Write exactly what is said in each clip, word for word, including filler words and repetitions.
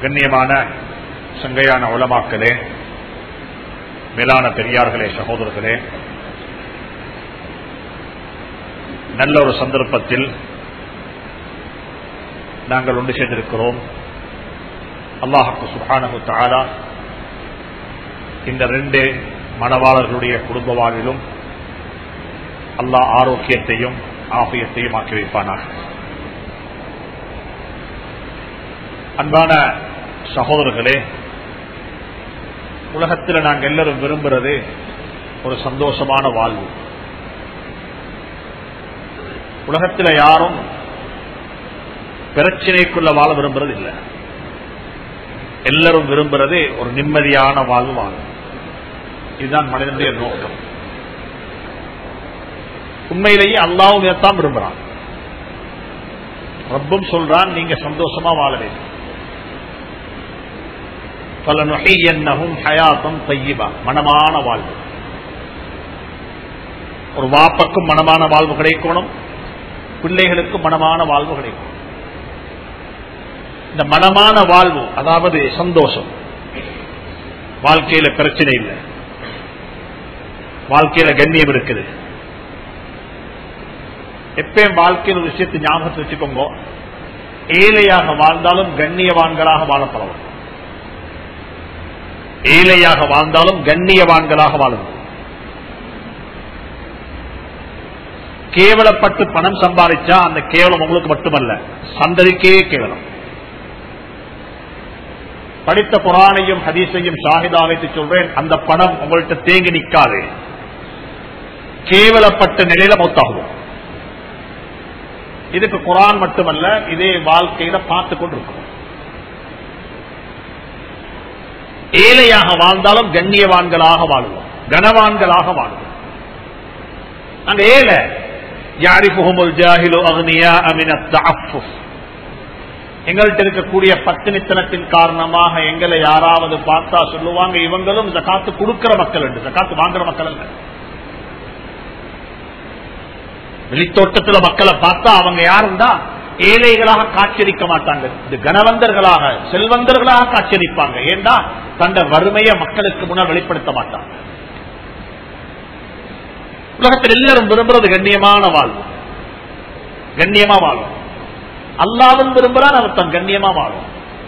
கண்ணியமான சங்கையான உலமாக்களே, மேலான பெரியார்களே, சகோதரர்களே, நல்ல ஒரு சந்தர்ப்பத்தில் நாங்கள் ஒன்று சேர்ந்திருக்கிறோம். அல்லாஹ் சுப்ஹானஹு வ தஆலா இந்த ரெண்டு மணவாளர்களுடைய குடும்ப வாழ்விலும் அல்லாஹ் ஆரோக்கியத்தையும் ஆஃபியத்தையும் ஆக்கி வைப்பானாக. அன்பான சகோதரர்களே, உலகத்தில் நாங்கள் எல்லாரும் விரும்புறது ஒரு சந்தோஷமான வாழ்வு. உலகத்தில் யாரும் பிரச்சனைக்குள்ள வாழ விரும்புறது இல்லை. எல்லாரும் விரும்புறது ஒரு நிம்மதியான வாழ்வு வாழும். இதுதான் மனிதனுடைய நோக்கம். உண்மையிலேயே அல்லாஹ்வும் இதைத்தான் விரும்புறான். ரப்பும் சொல்றான், நீங்க சந்தோஷமா வாழ வேண்டும். மனமான வாழ்வு. ஒரு வாப்பக்கும் மனமான வாழ்வு கிடைக்கணும், பிள்ளைகளுக்கும் மனமான வாழ்வு கிடைக்கும். இந்த மனமான வாழ்வு, அதாவது சந்தோஷம், வாழ்க்கையில பிரச்சனை இல்லை, வாழ்க்கையில கண்ணியம் இருக்குது. எப்பயும் வாழ்க்கையில் ஒரு விஷயத்தை ஞாபகத்தை வச்சுக்கோங்க, ஏழையாக வாழ்ந்தாலும் கண்ணியவான்களாக வாழப்படவும், ஏழையாக வாழ்ந்தாலும் கண்ணியவான்களாக வாழும். கேவலப்பட்டு பணம் சம்பாதிச்சா அந்த கேவலம் உங்களுக்கு மட்டுமல்ல, சந்ததிக்கே கேவலம். படித்த குர்ஆனையும் ஹதீஸையும் ஷாஹிதா வைத்து சொல்றேன், அந்த பணம் உங்கள்கிட்ட தேங்கி நிற்காது, கேவலப்பட்ட நிலையில மௌத்தாகும். இதுக்கு குர்ஆன் மட்டுமல்ல, இதே வாழ்க்கையில பார்த்து கொண்டிருக்கும். ஏழையாக வாழ்ந்தாலும் கண்ணியவான்களாக வாழுவோம், கனவான்களாக வாழுவோம். நாங்க ஏழை, யாரிஃபுஹுமுல் ஜாஹிலு அக்னியா மின தஅஃஃபுஃப். எங்கள்கிட்ட இருக்கக்கூடிய பத்தினித்தனத்தின் காரணமாக எங்களை யாராவது பார்த்தா சொல்லுவாங்க, இவங்களும் ஜகாத்து கொடுக்கிற மக்கள் என்று, ஜகாத்து வாங்குற மக்கள் அல்ல. வெளித்தோட்டத்தில் மக்களை பார்த்தா அவங்க யாருந்தா ஏழைகளாக காட்சியளிக்க மாட்டாங்க, இது கனவந்தர்களாக செல்வந்தர்களாக காட்சியளிப்பாங்க. ஏண்டா தந்த வறுமையை மக்களுக்கு முன்னால் வெளிப்படுத்த மாட்டாங்க. உலகத்தில் எல்லாரும் விரும்புறது கண்ணியமான வாழ்வு, கண்ணியமா வாழும். அல்லாஹ்வும் விரும்புறான், அவர் தன் கண்ணியமா வாழும்.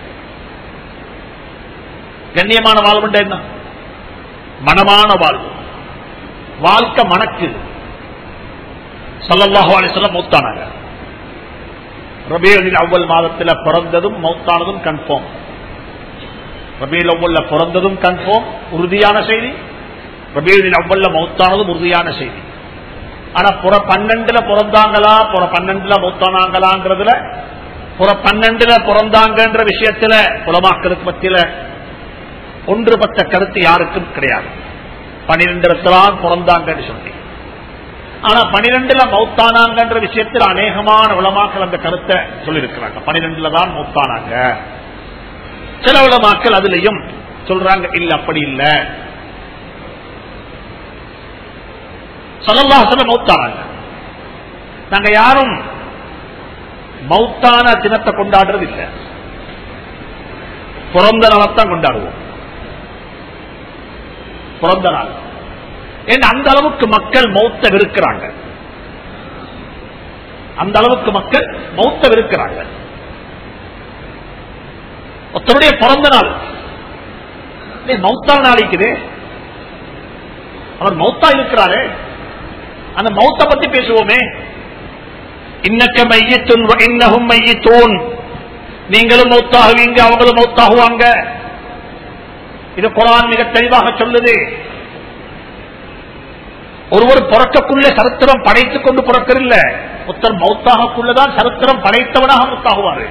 கண்ணியமான வாழ்வு என்ன? மனமான வாழ்வு. வாழ்க்கை மணக்கு. ஸல்லல்லாஹு அலைஹி வஸல்லம் மௌத்தானாங்க. ரபீஉல் அவ்வல் மாதத்தில் பிறந்ததும் மௌத்தானதும் கன்ஃபார்ம். ரபீஉல் அவ்வல்ல பிறந்ததும் கன்ஃபார்ம், உறுதியான செய்தி. ரபீஉல் அவ்வல்ல மௌத்தானதும் உறுதியான செய்தி. ஆனா புற பன்னெண்டுல பிறந்தாங்களா, புற பன்னெண்டுல மௌத்தானாங்களாங்கிறதுல, புற பன்னெண்டுல பிறந்தாங்கன்ற விஷயத்துல உலமாக்களுக்கு மத்தியில ஒன்றுபட்ட கருத்து யாருக்கும் கிடையாது. பனிரெண்டுலதான் பிறந்தாங்கன்னு சொல்லி. ஆனா பனிரெண்டுல மௌத்தானாங்கன்ற விஷயத்தில் அநேகமான உலமாக்கள் அந்த கருத்தை சொல்லியிருக்கிறாங்க. பனிரெண்டுல தான் மௌத்தானாங்க. சில உலமாக்கள் அதுலயும் சொல்றாங்க, இல்ல அப்படி இல்ல, ஸல்லல்லாஹு அலைஹி வஸல்லம் மௌத்தானாங்க. நாங்க யாரும் மௌத்தான தினத்தை கொண்டாடுறது இல்லை, பிறந்த நாளத்தான் கொண்டாடுவோம். பிறந்த நாள் ஏன் அந்த அளவுக்கு மக்கள் மௌத்த வெறுக்கிறாங்க, அந்த அளவுக்கு மக்கள் மௌத்த வெறுக்கிறாங்க. ஒருத்தருடைய பிறந்த நாள் மௌத்தா நாளைக்குது, அவர் மௌத்தா இருக்கிறாரு, அந்த மௌத்த பத்தி பேசுவோமே. இன்னக்க மையத்துன் இன்னஹும் மையத்தூன், நீங்களும் மௌத்தாகுவீங்க, அவங்களும் மௌத்தாகுவாங்க. இது குர்ஆன் மிக தெளிவாக சொல்லுது. ஒருவர் பிறக்கக்குள்ளே சரித்திரம் படைத்துக் கொண்டு பிறக்கவில்லை, ஒருத்தர் மௌத்தாகக்குள்ளதான் சரித்திரம் படைத்தவனாக மௌத்தாகுவாரு.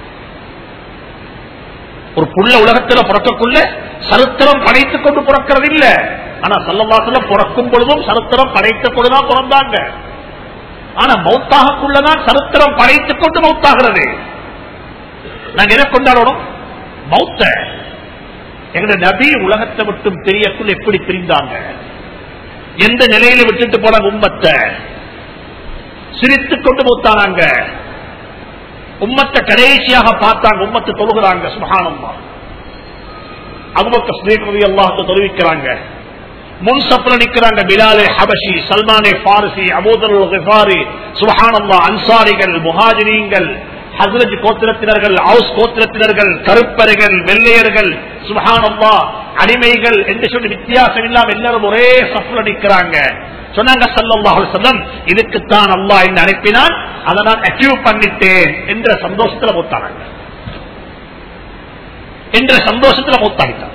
ஒரு புள்ள உலகத்தில் பிறக்கக்குள்ள சரித்திரம் படைத்துக் கொண்டு பிறக்கிறது இல்ல. ஆனா ஸல்லல்லாஹு அலைஹி வஸல்லம் பிறக்கும் பொழுதும் சரித்திரம் படைத்துக் கொண்டுதான் பிறந்தாங்க. ஆனா மௌத்தாகக்குள்ளதான் சரித்திரம் படைத்துக் கொண்டு மௌத்தாகிறது. நாங்க எதை கொண்டாடணும்? மௌத்த. எங்களுடைய நபி உலகத்தை விட்டும் தெரியக்குள் எப்படி பிரிந்தாங்க, எந்த நிலையில விட்டுட்டு போன உம்மத்தை சிரித்துக் கொண்டு மௌத்தானாங்க. உம்மத்தை கடைசியாக பார்த்தாங்க, உம்மத்தை தொழுகிறாங்க. சுப்ஹானல்லாஹ். அபூபக்கர் சித்திக் ரலியல்லாஹு அன்ஹு தொழுவிக்கிறாங்க. முன்சப்ல நிக்கிறாங்க பிலாலே ஹபஷி, சல்மானே ஃபாரிசி, அபூதர் கிஃபாரி, சுப்ஹானல்லாஹ், அன்சாரிகள், முஹாஜிரீன்கள், ஹஸ்ரஜ் கோத்திரத்தினர்கள், அவுஸ் கோத்திரத்தினர்கள், கருப்பர்கள், வெள்ளையர்கள், சுப்ஹானல்லாஹ், அடிமைகள் என்று சொல்லி வித்தியாசம் இல்லாம எல்லாரும் ஒரே சஃப்ல நிக்கிறாங்க. சொன்னாங்க ஸல்லல்லாஹு அலைஹி வஸல்லம், இதுக்குத்தான் அல்லாஹ் என்ன அனுப்பினான், அதை நான் அச்சீவ் பண்ணிட்டேன் என்ற சந்தோஷத்துல மூத்தானாங்க. என்ற சந்தோஷத்துல மூத்தாகிட்டாங்க.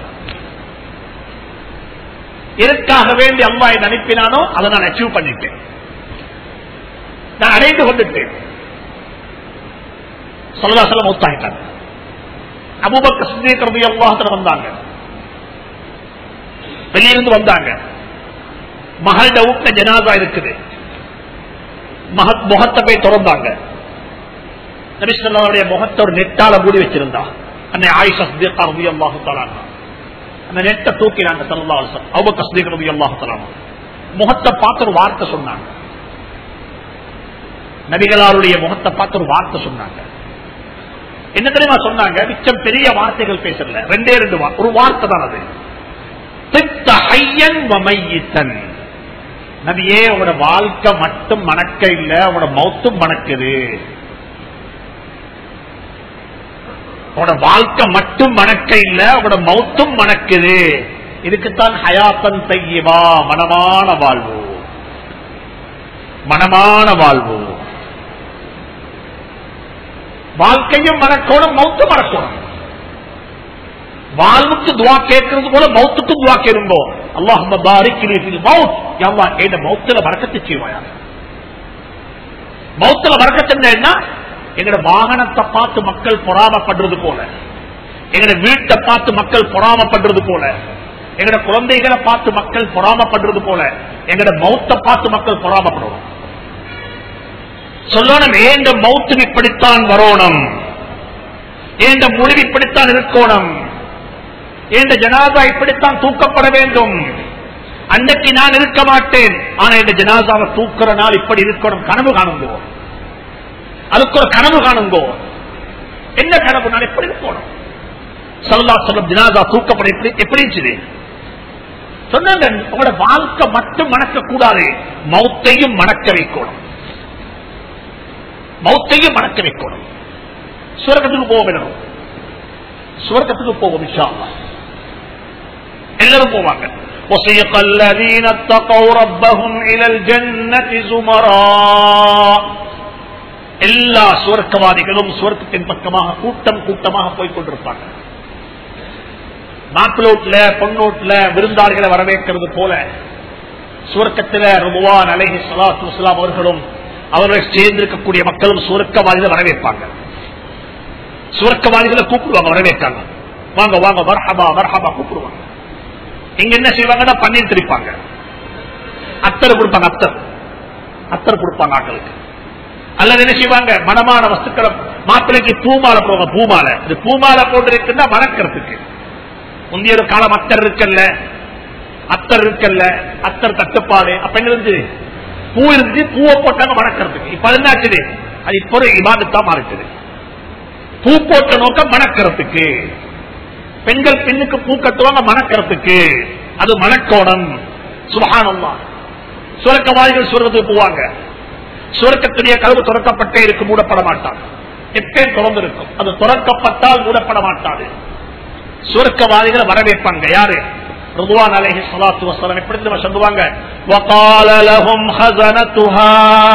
எதற்காக வேண்டி அல்லாஹ் என்ன அனுப்பினானோ அதை நான் அச்சீவ் பண்ணிட்டேன், நான் அடைந்து கொண்டுட்டேன். ஸல்லல்லாஹு அலைஹி வஸல்லம் மூத்தாகிட்டாங்க. அபூபக்கர் சித்திக் ரலியல்லாஹு அன்ஹு வந்தாங்க, வெளியிருந்து வந்தாங்க. மகள்ட வீட்டுல ஜனாதா இருக்குது. முகத்தை போய் திறந்தாங்க. நபி ஸல்லல்லாஹு அலைஹி வஸல்லம் முகத்தை ஒரு நெட்டால மூடி வச்சிருந்தா. அன்னை ஆயிஷா சித்திகா ரலியல்லாஹு தஆலா அந்த நெட்டை தூக்கினாங்க. ஸல்லல்லாஹு அலைஹி வஸல்லம் அபூபக்கர் சித்திக் ரலியல்லாஹு தஆலா முகத்தை பார்த்து ஒரு வார்த்தை சொன்னாங்க. நபிகளாருடைய முகத்தை பார்த்து ஒரு வார்த்தை சொன்னாங்க. என்ன தெரியுமா சொன்னாங்க? மிச்சம் பெரிய வார்த்தைகள் பேசல, ரெண்டே ரெண்டு ஒரு வார்த்தை தான் அது. நபியே, உங்களோட வாழ்க்கை மட்டும் மணக்க இல்ல, உங்களோட மௌத்தும் மணக்குது. உங்களோட வாழ்க்கை மட்டும் மணக்க இல்ல, உங்களோட மௌத்தும் மணக்குது. இதுக்குத்தான் ஹயாத்தன் தையிபா, மனமான வாழ்வு. மனமான வாழ்வு. வாழ்க்கையும் மணக்கணும், மௌத்தும் மணக்கணும். வாழ்வுக்கு துவா கேட்கறது போல மௌத்துக்கு துவா கேளுங்கோ. அல்லாஹும்ம பாரிக் லீ ஃபில் மௌத், யா அல்லாஹ் இந்த மௌத்துல பரக்கத்து செய்வாயா. மௌத்துல பரக்கத்து என்ன? எங்கட வாகனத்தை பார்த்து மக்கள் பொறாமப்படுறது போல, எங்கட வீட்டை பார்த்து மக்கள் பொறாமப்படுறது போல, எங்கட குழந்தைகளை பார்த்து மக்கள் பொறாமப்படுறது போல, எங்கட மௌத்தை பார்த்து மக்கள் பொறாமப்படுவோம். சொல்லணும், ஏண்ட மௌத்து இப்படித்தான் வரணும், ஏண்ட முடிவு இப்படித்தான் இருக்கணும், ஏண்ட ஜனாதா இப்படித்தான் தூக்கப்பட வேண்டும். அன்றைக்கு நான் இருக்க மாட்டேன், ஆனா இந்த ஜனாதாவை தூக்குற நாள் இப்படி இருக்கணும். கனவு காணுங்கோ, அதுக்கு ஒரு கனவு காணுங்கோ. என்ன கனவு? நான் எப்படி இருக்கணும். ஸல்லல்லாஹு அலைஹி வஸல்லம் ஜனாதா தூக்கப்பட எப்படி எப்படி இருந்துச்சு சொன்னாங்க. உங்களோட வாழ்க்கை மட்டும் மணக்க கூடாது, மௌத்தையும் மணக்க வைக்கணும். மௌத்தையும் மணக்க வைக்கணும். சுவர்க்கத்துக்கு போக வேணும். சுவர்க்கத்துக்கு போவோம் இன்ஷா அல்லாஹ். எல்லாரும் போவாங்க. وَسِيقَ الَّذِينَ اتَّقَوْا رَبَّهُمْ إِلَى الْجَنَّةِ زُمَرًا. எல்லா சுவர்க்கவாதிகளும் சுவர்க்கத்தின் பக்கமாக கூட்டம் கூட்டமாக போய் கொண்டிருப்பாங்க. மாப்பிளோட்ல பொன்னோட்ல விருந்தாளிகளை வரவேற்கிறது போல சுவர்க்கத்தில் ருதுவான் அலைஹிஸ்ஸலாத்து வஸ்ஸலாம் அவர்களும் அவர்களை சேர்ந்திருக்கக்கூடிய மக்களும் சுவர்க்கவாதிகளை வரவேற்பாங்க. சுவர்க்கவாதிகளை கூப்பிடுவாங்க, வரவேற்காங்க. வாங்க வாங்க, மர்ஹபா மர்ஹபா கூப்பிடுவாங்க. இங்க என்ன செய்வாங்கன்னா பன்னீர் திரிப்பாங்க, அத்தர் கொடுப்பாங்க, அத்தர் அத்தர் கொடுப்பாங்க ஆட்களுக்கு. அல்லது என்ன செய்வாங்க, மனமான வஸ்துக்களை மாப்பிளைக்கு பூமாலை போவாங்க. பூமாலை இது பூமாலை போட்டு இருக்குன்னா மணக்கிறதுக்கு. முந்தைய ஒரு காலம் அத்தர் இருக்கல்ல, அத்தர் இருக்கல்ல, அத்தர் தட்டுப்பாடு. அப்ப எங்க இருந்து பூ இருந்து பூவை போட்டாங்க மணக்கிறதுக்கு. இப்ப என்னாச்சு, அது இப்ப ஒரு இபாதத்தா மாறிச்சது. பூ போட்ட நோக்கம் மணக்கிறதுக்கு. பெண்கள் பெண்ணுக்கு பூ கட்டுவாங்க மணக்கிறதுக்கு, அது மணக்கோணம். சுப்ஹானல்லாஹ். சுவர்க்கவாதிகள் சுவர்க்கத்துக்கு போவாங்க. சுவர்க்கத்துடைய கதவு திறக்கப்பட்டே இருக்கு, மூடப்பட மாட்டாங்க. எப்பயும் திறந்து இருக்கும், அது திறக்கப்பட்டால் மூடப்பட மாட்டாது. சுவர்க்கவாதிகளை வரவேற்பாங்க. யாரு? ருதுவான் அலைஹிஸ்ஸலாத்து வஸ்ஸலாம். எப்படி சொல்லுவாங்க, வகால லஹும் ஹஸனத்துஹா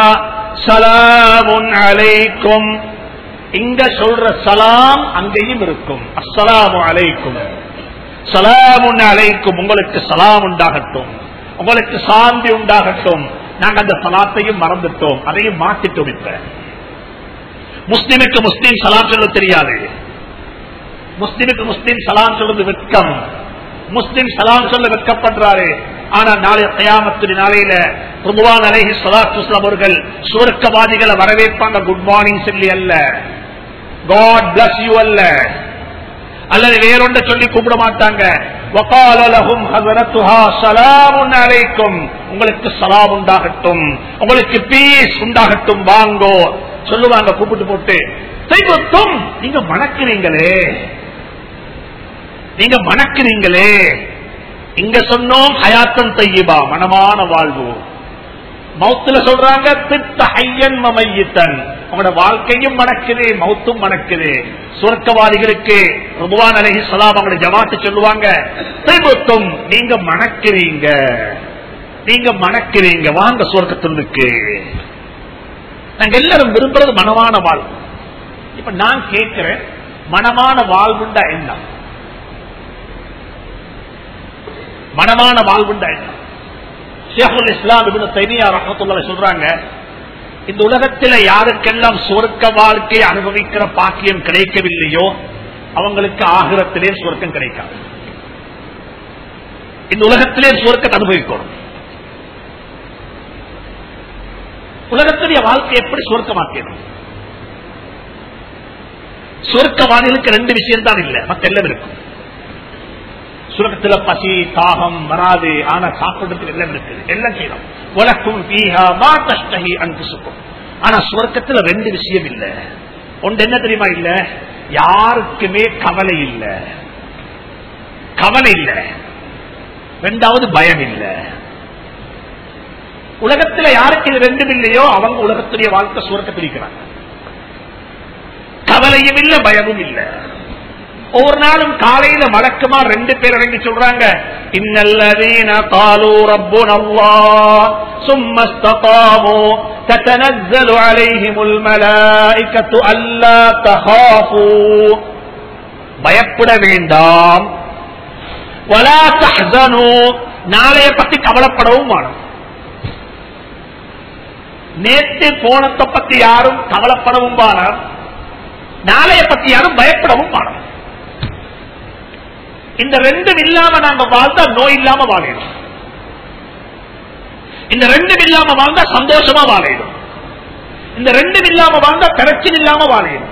ஸலாமுன் அலைக்கும். இங்க சொல்ற சலாம் அங்கேயும் இருக்கும். அஸ்ஸலாமு அலைக்கும், சலாமுன் அலைக்கும், உங்களுக்கு சலாம் உண்டாகட்டும், உங்களுக்கு சாந்தி உண்டாகட்டும். நாங்க அந்த சலாத்தையும் மறந்துட்டோம், அதையும் மாற்றிட்டோம். இப்ப முஸ்லிமுக்கு முஸ்லீம் சலாம் சொல்ல தெரியாது. முஸ்லிமுக்கு முஸ்லீம் சலாம் சொல்றது வெட்கம். முஸ்லிம் சலாம் சொல்ல வெட்கப்படுறாரு. ஆனா நாளை கியாமத்து நாளையில ருதுவான் அலைஹிஸ்ஸலாத்து வஸ்ஸலாம் அவர்கள் சுவர்க்கவாதிகளை வரவேற்பாங்க. குட் மார்னிங் சொல்லி அல்ல, God bless you அல்ல, அல்லது வேறொன்றை சொல்லி கூப்பிட மாட்டாங்க. وقال لهم حضرتها سلام عليكم, உங்களுக்கு சலாம் உண்டாகட்டும், உங்களுக்கு பீஸ் உண்டாகட்டும், வாங்கோ சொல்லுவாங்க. கூப்பிட்டு போட்டு செய்வத்தும் நீங்க மணக்கிறீங்களே, நீங்க மணக்கிறீங்களே. இங்க சொன்னோம் ஹயாத்தன் தையிபா, மனமான வாழ்வு. மௌத்துல சொல்றாங்க தித்த ஹையன் மமையித்தன், உங்களோட வாழ்க்கையும் மணக்குது, மௌத்தும் மணக்குது. சுவர்க்கவாதிகளுக்கு ருதுவான் அலைஹிஸ்ஸலாம் அவங்களுடைய ஜமாத்து சொல்லுவாங்க, செய்வத்தும் நீங்க மணக்கிறீங்க, நீங்க மணக்கிறீங்க, வாங்க சுவர்க்கத்திற்கு. நாங்க எல்லாரும் விரும்புறது மனமான வாழ்வு. இப்ப நான் கேட்கிறேன், மனமான வாழ்வுண்டா என்ன? மனமான வாழ்வுண்டா என்ன? ஷேகுல் இஸ்லாம் இப்னு தைமிய்யா ரஹ்மத்துல்லாஹி சொல்றாங்க, இந்த உலகத்தில் யாருக்கெல்லாம் சொர்க்க வாழ்க்கையை அனுபவிக்கிற பாக்கியம் கிடைக்கவில்லையோ அவங்களுக்கு ஆகிரத்திலே சொர்க்கம் கிடைக்காது. இந்த உலகத்திலே சொர்க்கத்தை அனுபவிக்கணும். உலகத்துடைய வாழ்க்கை எப்படி சொர்க்கமாக்கணும்? சொர்க்கவாதிகளுக்கு ரெண்டு விஷயம் தான் இல்ல, மத்த எல்லாம் இருக்கும். சுரகத்துல பசி தாகம் வராது, ஆனா சாப்பிடுறதுக்கு எல்லாம் இருக்குது, எல்லாம் செய்யணும். உலகம் பீஹா மா தஷ்டஹி அன்ஃபுசுக்கும். ஆனா சுவர்க்கத்துல ரெண்டு விஷயம் இல்ல. ஒன்று என்ன தெரியுமா? இல்ல, யாருக்குமே கவலை இல்ல, கவலை இல்ல. ரெண்டாவது பயம் இல்ல. உலகத்துல யாருக்கு இது ரெண்டும் இல்லையோ அவங்க உலகத்துடைய வாழ்க்கை சுவர்க்கத்தில் இருக்கிறாங்க. கவலையும் இல்ல, பயமும் இல்ல. ஒவ்வொரு நாளும் காலையில மலக்குமா ரெண்டு பேர் இறங்கி சொல்றாங்க, இன்னல்லதீன காலூ ரப்புனல்லாஹ் சும்ம இஸ்தகாமூ ததனஸ்ஸலு அலைஹிமுல் மலாயிகத்து அல்லா தகாஃபூ, பயப்பட வேண்டாம், வலா தஹ்ஸனூ, நாளைய பத்தி கவலைப்படவும் வேண்டாம். நேற்று போனத்தை பத்தி யாரும் கவலைப்படவும் வேண்டாம், நாளைய பத்தி யாரும் பயப்படவும் வேண்டாம். இந்த ரெண்டும் இல்லாம நாங்க வாழ்ந்தா நோய் இல்லாம வாழிடும். இந்த ரெண்டும் இல்லாம வாழ்ந்தா சந்தோஷமா வாழிடும். இந்த ரெண்டும் இல்லாம வாழ்ந்தா பிரச்சனை இல்லாம வாழிடும்.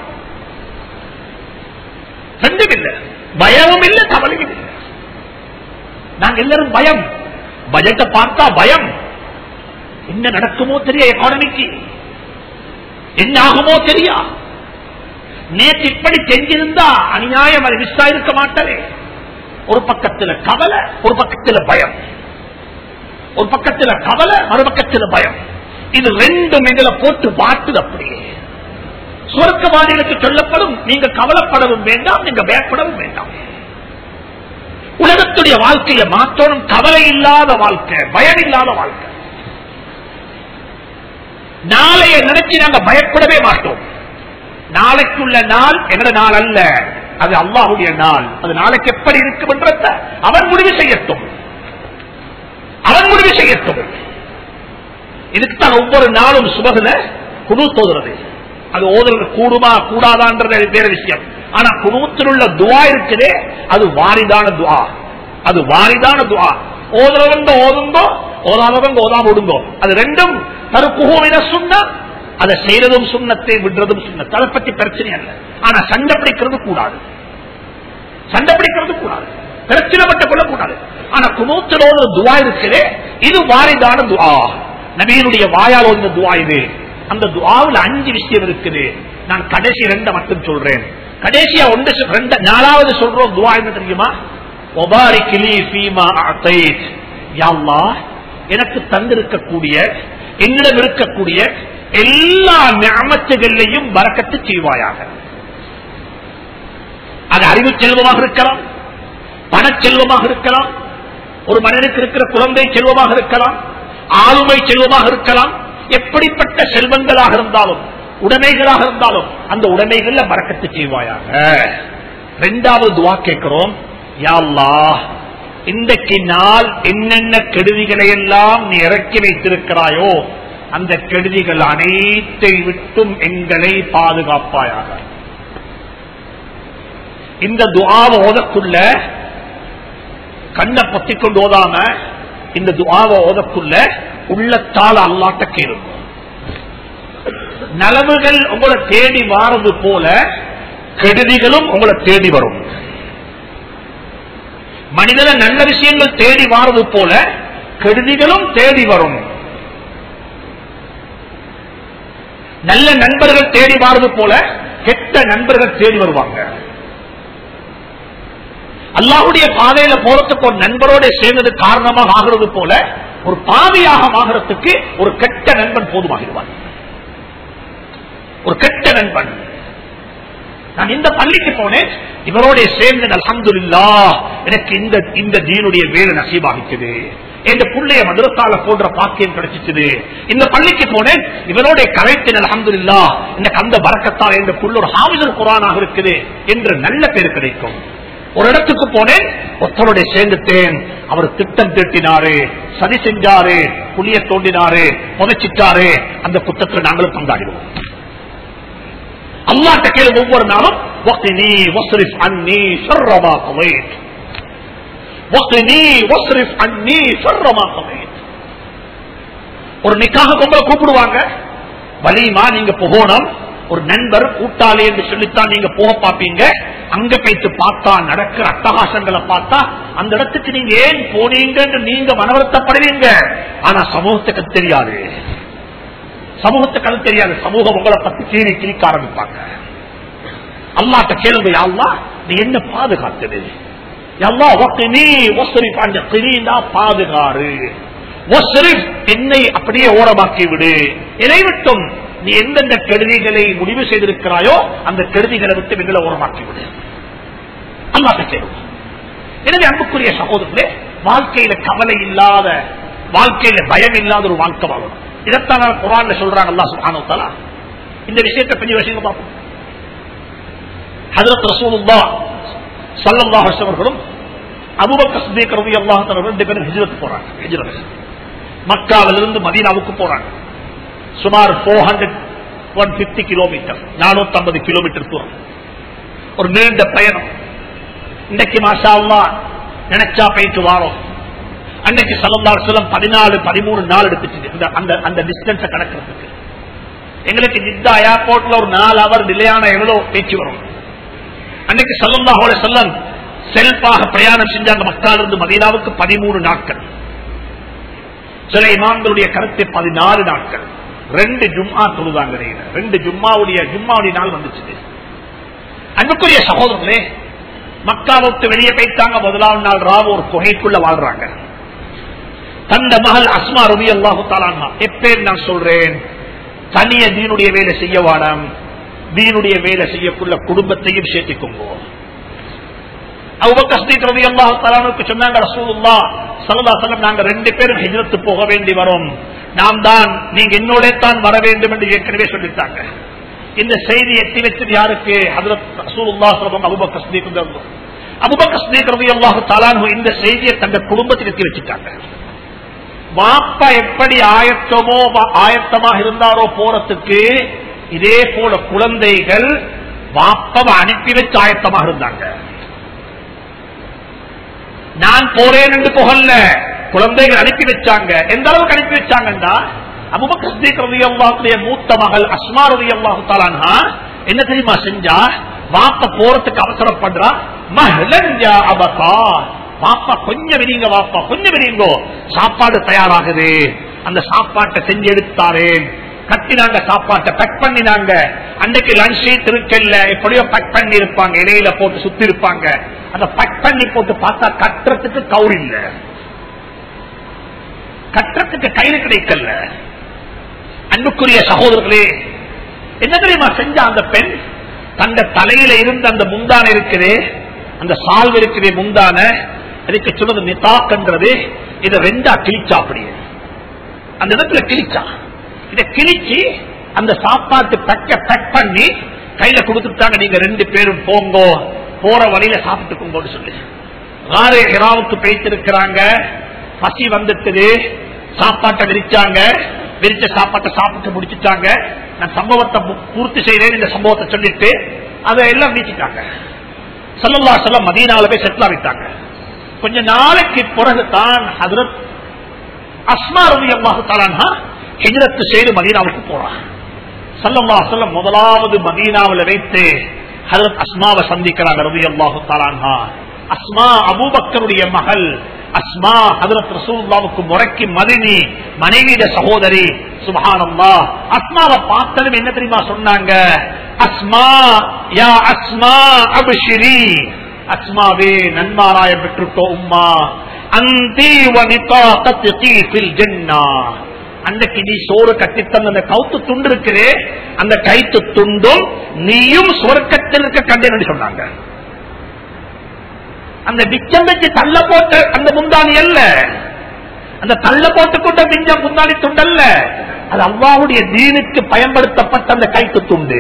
ரெண்டும் இல்ல, பயமும் இல்ல, கவலையும் இல்லை. நாங்க எல்லாரும் பயம், பட்ஜெட்டை பார்த்தா பயம், என்ன நடக்குமோ தெரியா, எக்கானமிக்கு என்ன ஆகுமோ தெரியா, நேற்று இப்படி செஞ்சிருந்தா அநியாயம் அது மிஸ் ஆயிருக்க மாட்டாரே. ஒரு பக்கத்தில் கவலை, ஒரு பக்கத்தில் பயம், ஒரு பக்கத்தில் கவலை, மறுபக்கத்தில் பயம். இது ரெண்டும் எங்களை போட்டு பாட்டுது. அப்படியே சுவர்க்கவாதிகளுக்கு சொல்லப்படும், நீங்க கவலைப்படவும் வேண்டாம், நீங்க பயப்படவும் வேண்டாம். உலகத்துடைய வாழ்க்கையை மாற்றணும், கவலை இல்லாத வாழ்க்கை, பயம் இல்லாத வாழ்க்கை. நாளைய நினைச்சு நாங்க பயப்படவே மாட்டோம். நாளைக்குள்ள நாள் என்ற நாள் அல்ல, அது அல்லாஹ்வுடைய நாள். அது நாளைக்கு எப்படி இருக்கும் என்ற அவன் முடிவு செய்யட்டும், அவன் முடிவு செய்யட்டும். இதுக்குத்தான் ஒவ்வொரு நாளும் சுபகுல குனூத் ஓதுறது. அது ஓதுறது கூடுமா கூடாதான்றது வேற விஷயம். ஆனா குனூத்தில் உள்ள துஆ இருக்குதே, அது வாரிதான துஆ, அது வாரிதான துஆ. ஓதுறவங்க ஓதுங்கோ, ஓதாதவங்க ஓதாம விடுங்கோ. அது ரெண்டும் தருக்குஹூமின சுன்னத், அதை செய்யறதும் சுண்ணத்தை விடுறதும் சுண்ணத். அதை பற்றி பிரச்சனை அல்ல. ஆனா சண்டை பிடிக்கிறது கூடாது, சண்டை பிடிக்கிறது கூடாது, பிரச்சனை பட்டு கொள்ளக்கூடாது. ஆனா குனூத்திலோடு துஆ இருக்கிறே, இது வாரிதான துஆ, நபியினுடைய வாயால் ஓதின துஆ இது. அந்த துஆவில் அஞ்சு விஷயம் இருக்குது. நான் கடைசி ரெண்ட மட்டும் சொல்றேன். கடைசியா ஒன்று ரெண்டு நாலாவது சொல்றோம் துஆ என்ன தெரியுமா? வபாரிக் லீ ஃபீமா அதைத், யா அல்லாஹ் எனக்கு தந்திருக்கக்கூடிய, என்னிடம் இருக்கக்கூடிய எல்லா நிஅமத்துகளையும் பரக்கத்து செய்வாயாக. அது அறிவு செல்வமாக இருக்கலாம், பண செல்வமாக இருக்கலாம், ஒரு மனிதனுக்கு இருக்கிற குழந்தை செல்வமாக இருக்கலாம், ஆளுமை செல்வமாக இருக்கலாம். எப்படிப்பட்ட செல்வங்களாக இருந்தாலும், உடைமைகளாக இருந்தாலும் அந்த உடைமைகள்ல பரக்கத்து செய்வாயாக. இரண்டாவது துஆ கேட்கிறோம், யா அல்லாஹ் இன்றைக்கு நாள் என்னென்ன கெடுதிகளை எல்லாம் நீ இறக்கி வைத்திருக்கிறாயோ அந்த கெடுதிகள் அனைத்தை விட்டும் எங்களை பாதுகாப்பாயாக. இந்த துஆவை ஓதக்குள்ள கண்ணை பொத்திக் கொண்டு ஓதாம, இந்த துஆவை ஓதக்குள்ள உள்ளத்தால் அல்லாஹ்ட்ட கேளுங்க. நலவுகள் உங்களை தேடி வாரது போல கெடுதிகளும் உங்களை தேடி வரும். மனிதன நல்ல விஷயங்கள் தேடி வாரது போல கெடுதிகளும் தேடி வரும். நல்ல நண்பர்கள் தேடி வாரது போல கெட்ட நண்பர்கள் தேடி வருவாங்க. அல்லாஹ்வுடைய பாதையில போறதுக்கு ஒரு நண்பரோட சேர்ந்தது காரணமாக ஆகிறது போல ஒரு பாவியாக ஆகிறதுக்கு ஒரு கெட்ட நண்பன் போதுமாகிடுவான். ஒரு கெட்ட நண்பன். நான் இந்த பள்ளிக்கு போனேன், இவரோட சேர்ந்து அல்ஹம்துலில்லாஹ் எனக்கு இந்த இந்த தீனுடைய வேலை நசீபாகிக்குது, என் புள்ளைய மதரசால போன்ற பாக்கியம் கிடைச்சிச்சு. இந்த பள்ளிக்கு போனேன், இவரோட கரைத்தின் அல்ஹம்துலில்லாஹ் எனக்கு அந்த பரக்கத்தால் என் புள்ள ஒரு ஹாஃபிஸுல் குர்ஆனாக இருக்குது என்று நல்ல பேர் கிடைக்கும். ஒரு இடத்துக்கு போனேன், ஒருத்தரோட சேர்ந்துட்டேன், அவர் திட்டம் தீட்டினாரு, சதி செஞ்சாரு, புளிய தோண்டினாரு, புதைச்சிட்டாரு, அந்த குற்றத்தில் நாங்களும் பங்காடுவோம். அல்லாஹ்ட்ட கேளு ஒவ்வொரு நாளும் வக்னி வஸ்ரிஃப் அன்னி ஷர்ர மா கதைத், வக்னி வஸ்ரிஃப் அன்னி ஷர்ர மா கதைத். ஒரு நிக்காஹ் கும்பல கூப்பிடுவாங்க, வலிமா நீங்க போகணும், ஒரு நண்பர் கூட்டாளி என்று சொல்லித்தான் நீங்க போக பாப்பீங்க. அங்க போயிட்டு பார்த்தா நடக்கிற அட்டகாசங்களை பார்த்தா அந்த இடத்துக்கு நீங்க ஏன் போனீங்க என்று நீங்க மனவருத்தப்படுவீங்க. ஆனா சமூகத்துக்கு தெரியாது, சமூகத்துக்கு அது தெரியாது. சமூகம் உங்களை பத்தி கீறி கிழிக்க ஆரம்பிப்பாங்க. அல்லாஹ்ட்ட கேளுங்க, யா அல்லாஹ் நீ என்ன பாதுகாத்தது, யா அல்லாஹ் வக்னி வஸ்ரிஃப் அன்னி கிரீனா பாதுகாரு, வஸ்ரிஃப் என்னை அப்படியே ஓரமாக்கி விடு, என்னை விட்டும் நீ எந்தெந்த கெடுதிகளை முடிவு செய்திருக்கிறாயோ அந்த கெடுதிகளை விட்டு எங்களை ஓரமாக்கி விடு. அல்லாஹ்ட்ட கேளுங்க. எனவே அன்புக்குரிய சகோதரர்களே, வாழ்க்கையில கவலை இல்லாத, வாழ்க்கையில பயம் இல்லாத ஒரு வாழ்க்கை வாழணும். இதைத்தான் குர்ஆன்ல சொல்றாங்க அல்லாஹ் சுப்ஹானஹு வ தஆலா. இந்த விஷயத்தை கொஞ்சம் விஷயங்க பார்ப்போம். ஹஜ்ரத் ரசூலுல்லாஹ் ஸல்லல்லாஹு அலைஹி வஸல்லம் அபூபக்கர் சித்திக் ரலியல்லாஹு தஆலா ரெண்டு பேரும் ஹிஜ்ரத் போறாங்க. ஹிஜ்ரத் மக்காவிலிருந்து மதீனாவுக்கு போறாங்க. சுமார் நானூற்று ஐம்பது கிலோமீட்டர், நானூத்தி ஐம்பது கிலோமீட்டர் தூரம், ஒரு நீண்ட பயணம். இன்றைக்கு மாஷா அல்லாஹ் நினைச்சா போயிட்டு வாரோம். அன்னைக்கு ஸல்லல்லாஹு அலைஹி வஸல்லம் பதினாலு பதிமூணு நாள் எடுத்துச்சு அந்த அந்த டிஸ்டன்ஸை கடக்கிறதுக்கு. எங்களுக்கு ஜித்தா ஏர்போர்ட்ல ஒரு நாலு அவர் டிலேயான எவ்வளவு பேச்சு வரும். அன்னைக்கு ஸல்லல்லாஹு அலைஹி வஸல்லம் செல்ஃபாக பிரயாணம் செஞ்சாங்க மக்காவிலிருந்து மதீனாவுக்கு பதிமூணு நாட்கள். சில இமாம்களுடைய கருத்து பதினாலு நாட்கள். ரெண்டு ஜும்மா தொழுதாங்க. ரெண்டு ஜும்மாவுடைய ஜும்மாவுடைய நாள் வந்துச்சு. அன்புக்குரிய சகோதரர்களே, மக்கா விட்டு வெளியே போயிட்டாங்க. முதலாவது நாள் ராவ் ஒரு குகைக்குள்ள வாழ்றாங்க. தந்த மகள் அஸ்மா ரலியல்லாஹு தஆலா அன்ஹா, எப்பேர் நான் சொல்றேன், தனிய தீனுடைய வேலை செய்ய வாடம், தீனுடைய வேலை செய்யக்குள்ள குடும்பத்தையும் சேர்த்துக்கோங்க. அபூபக்கர் சித்திக் ரலியல்லாஹு தஆலா அன்ஹுக்கு சொன்னாங்க ரசூலுல்லாஹ் ஸல்லல்லாஹு அலைஹி வஸல்லம், நாங்க ரெண்டு பேரும் ஹிஜ்ரத் போக வேண்டி வரும், நாம் தான் நீங்க என்னோட தான் வர வேண்டும் என்று ஏற்கனவே சொல்லிட்டாங்க. இந்த செய்தி எட்டி வச்சது யாருக்கு? ஹஜ்ரத் ரசூலுல்லாஹ் ஸல்லல்லாஹு அலைஹி வஸல்லம் அபூபக்கர் சித்திக் அபூபக்கர் சித்திக் ரலியல்லாஹு தஆலா அன்ஹு இந்த செய்தியை தங்கள் குடும்பத்துக்கு எட்டி வச்சிட்டாங்க. வாப்பா எப்படி ஆயத்தமோ ஆயத்தமாக இருந்தாரோ போறதுக்கு, இதே போல குழந்தைகள் வாப்பாவை அனுப்பி வச்சு ஆயத்தமாக இருந்தாங்க. நான் போறேன் என்று புகழ்ல, குழந்தைகள் அனுப்பி வச்சாங்க. எந்த அளவுக்கு அனுப்பி வச்சாங்கன்னா, அபூபக்கர் சித்திக் ரலியல்லாஹுடைய மூத்த மகள் அஸ்மா ரலியல்லாஹு தஆலா அன்ஹா என்ன தெரியுமா செஞ்சா, வாப்பா போறதுக்கு அவசரப்படுறா. மஹ்லன் யா அபகா, வாப்பா கொஞ்சம் விரிங்க, வாப்பா கொஞ்சம் விரிங்கோ, சாப்பாடு தயாராகுது. அந்த சாப்பாட்டை செஞ்சு எடுத்தாரு, கட்டினாங்க, சாப்பாட்டை பேக் பண்ணினாங்க. அன்னைக்கு லஞ்ச் ஷீட் இருக்கல, எப்படியோ பேக் பண்ணி இருப்பாங்க, இலையில போட்டு சுத்தி இருப்பாங்க. அந்த பேக் பண்ணி போட்டு பார்த்தா கட்டுறதுக்கு கவுர் இல்ல, கட்டுறதுக்கு கயிறு கிடைக்கல. அன்புக்குரிய சகோதரர்களே, என்ன தெரியுமா செஞ்ச அந்த பெண், தந்த தலையில இருந்த அந்த முந்தான இருக்குது, அந்த சால்வு இருக்குது முந்தான, அதுக்கு சொல்றது நிதாக்ன்றது, இதை ரெண்டா கிழிச்சா. அப்படியே அந்த இடத்துல கிழிச்சா, இதை கிழிச்சு அந்த சாப்பாட்டு பேக்க பேக் பண்ணி கையில கொடுத்துட்டாங்க. நீங்க ரெண்டு பேரும் போங்கோ, போற வழியில சாப்பிட்டுக்கோங்கன்னு சொல்லி ஆறு ஹிராவுக்கு போயிட்டு பசி வந்துட்டு சாப்பாட்டை விரிச்சாங்க. விரிச்ச சாப்பாட்டை சாப்பிட்டு முடிச்சுட்டாங்க. நான் சம்பவத்தை பூர்த்தி செய்றேன், இந்த சம்பவத்தை சொல்லிட்டு அதை எல்லாம் நீக்கிட்டாங்க. ஸல்லல்லாஹு அலைஹி வஸல்லம் மதீனாவுல போய் செட்டில் ஆகிட்டாங்க. கொஞ்ச நாளைக்கு பிறகுதான் ஹஜ்ரத் அஸ்மா ரலியல்லாஹு தஆலா அன்ஹா ஹிஜ்ரத் செய்து மதீனாவுக்கு போறாங்க. ஸல்லல்லாஹு அலைஹி வஸல்லம் முதலாவது மதீனாவுல வைத்து ஹஜ்ரத் அஸ்மாவை சந்திக்கிறாங்க ரலியல்லாஹு தஆலா அன்ஹா. அஸ்மா அபூபக்கருடைய மகள், அஸ்மா ஹஜ்ரத் ரசூலுல்லாஹ்வுக்கு முறைக்கு மதினி மனைவியிட சகோதரி. சுப்ஹானல்லாஹ். அஸ்மாவை பார்த்ததும் என்ன தெரியுமா சொன்னாங்க? அஸ்மா யா அஸ்மா அப்ஷிரி, அஸ்மாவே நன்மாராய பெற்றுக்கோ உம்மா. அந்தி வ நிதாகத்தி ஃபில் ஜன்னah, அன்னைக்கு நீ சோறு கட்டித்தந்த அந்த கவுத்து துண்டு இருக்கிறே, அந்த கைத்து துண்டும் நீயும் சொர்க்கத்தில் இருக்க கண்டேன் சொன்னாங்க. அந்த பிச்சம் வச்சு தள்ள போட்ட அந்த முந்தானி அல்ல, அந்த தள்ள போட்டுக்கொண்ட பிஞ்சம் முந்தானி துண்டல்ல, அது அல்லாஹ்வுடைய தீனுக்கு பயன்படுத்தப்பட்ட அந்த கைத்து துண்டு.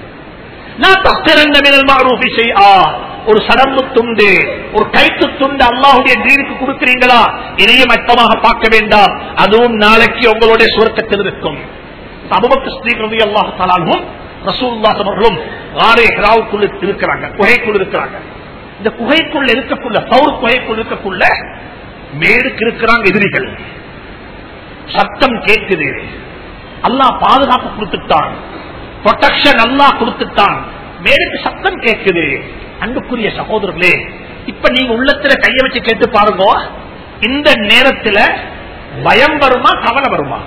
ஒரு சடம்பு துண்டு, ஒரு கைத்து துண்டு அல்லாஹ்வுடைய தீனுக்கு கொடுக்கிறீங்களா, இதையும் அர்த்தமாக பார்க்க வேண்டாம், அதுவும் நாளைக்கு உங்களுடைய சுவர்க்கத்தில் இருக்கும். அபூபக்கர் சித்தீக் ரலியல்லாஹு தஆலா அன்ஹு ரசூலுல்லாஹ் அவர்களும் காரே ஹிராவுக்குள் இருக்கிறாங்க, குகைக்குள் இருக்கிறாங்க. இந்த குகைக்குள்ள இருக்கக்குள்ள சௌர் குகைக்குள் இருக்கக்குள்ள மேலுக்கு இருக்கிறாங்க எதிரிகள். சத்தம் கேட்குது. அல்லாஹ் பாதுகாப்பு கொடுத்துட்டான், ப்ரொடெக்ஷன் அல்லாஹ் கொடுத்துட்டான். மேலுக்கு சத்தம் கேட்குது. அன்புக்குரிய சகோதரர்களே, இப்ப நீங்க உள்ளத்துல கைய வச்சு கேட்டு பாருங்க, இந்த நேரத்துல பயம் வருமா கவலை வருமா?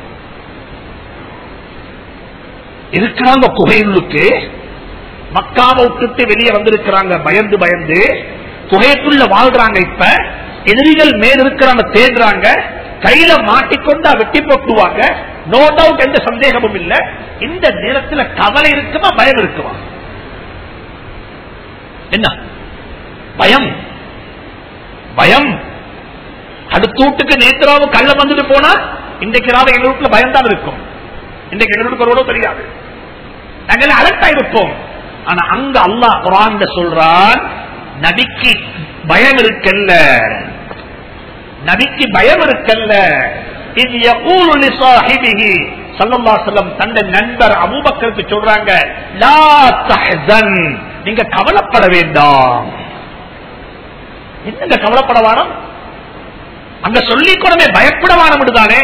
இருக்கிறாங்க குகையுள்ளுக்கு, மக்காவை விட்டுட்டு வெளியே வந்திருக்கிறாங்க, பயந்து பயந்து குகைக்குள்ள வாழ்றாங்க. இப்ப எதிரிகள் மேல் இருக்கிறாங்க, தேடுறாங்க, கையில மாட்டிக்கொண்டா வெட்டி போட்டுவாங்க. நோ டவுட், எந்த சந்தேகமும் இல்ல. இந்த நேரத்தில் கவலை இருக்குமா பயம் இருக்குமா? என்ன பயம்? பயம். அடுத்த வீட்டுக்கு நேற்றாவும் கள்ள வந்துட்டு போனா இன்றைக்கு எங்க வீட்டுல பயம் தான் இருக்கும். இன்றைக்கு எங்க வீட்டுக்கு தெரியாது, நாங்கள் அலர்ட் ஆயிருப்போம். ஆனா அங்க அல்லாஹ் குர்ஆன்ல சொல்றான், நபிக்கு பயம் இருக்கல்ல, நபிக்கு பயம் இருக்கல்ல. இது யகூலு லிஸாஹிபிஹி ஸல்லல்லாஹு அலைஹி வஸல்லம் தன்னுடைய நண்பர் அபூபக்கருக்கு சொல்றாங்க, லா தஹ்சன், நீங்க கவலைப்பட வேண்டாம். என்னங்க கவலைப்பட வேணும்? அங்க சொல்லிக் கூடமே பயப்பட வேணும் தானே,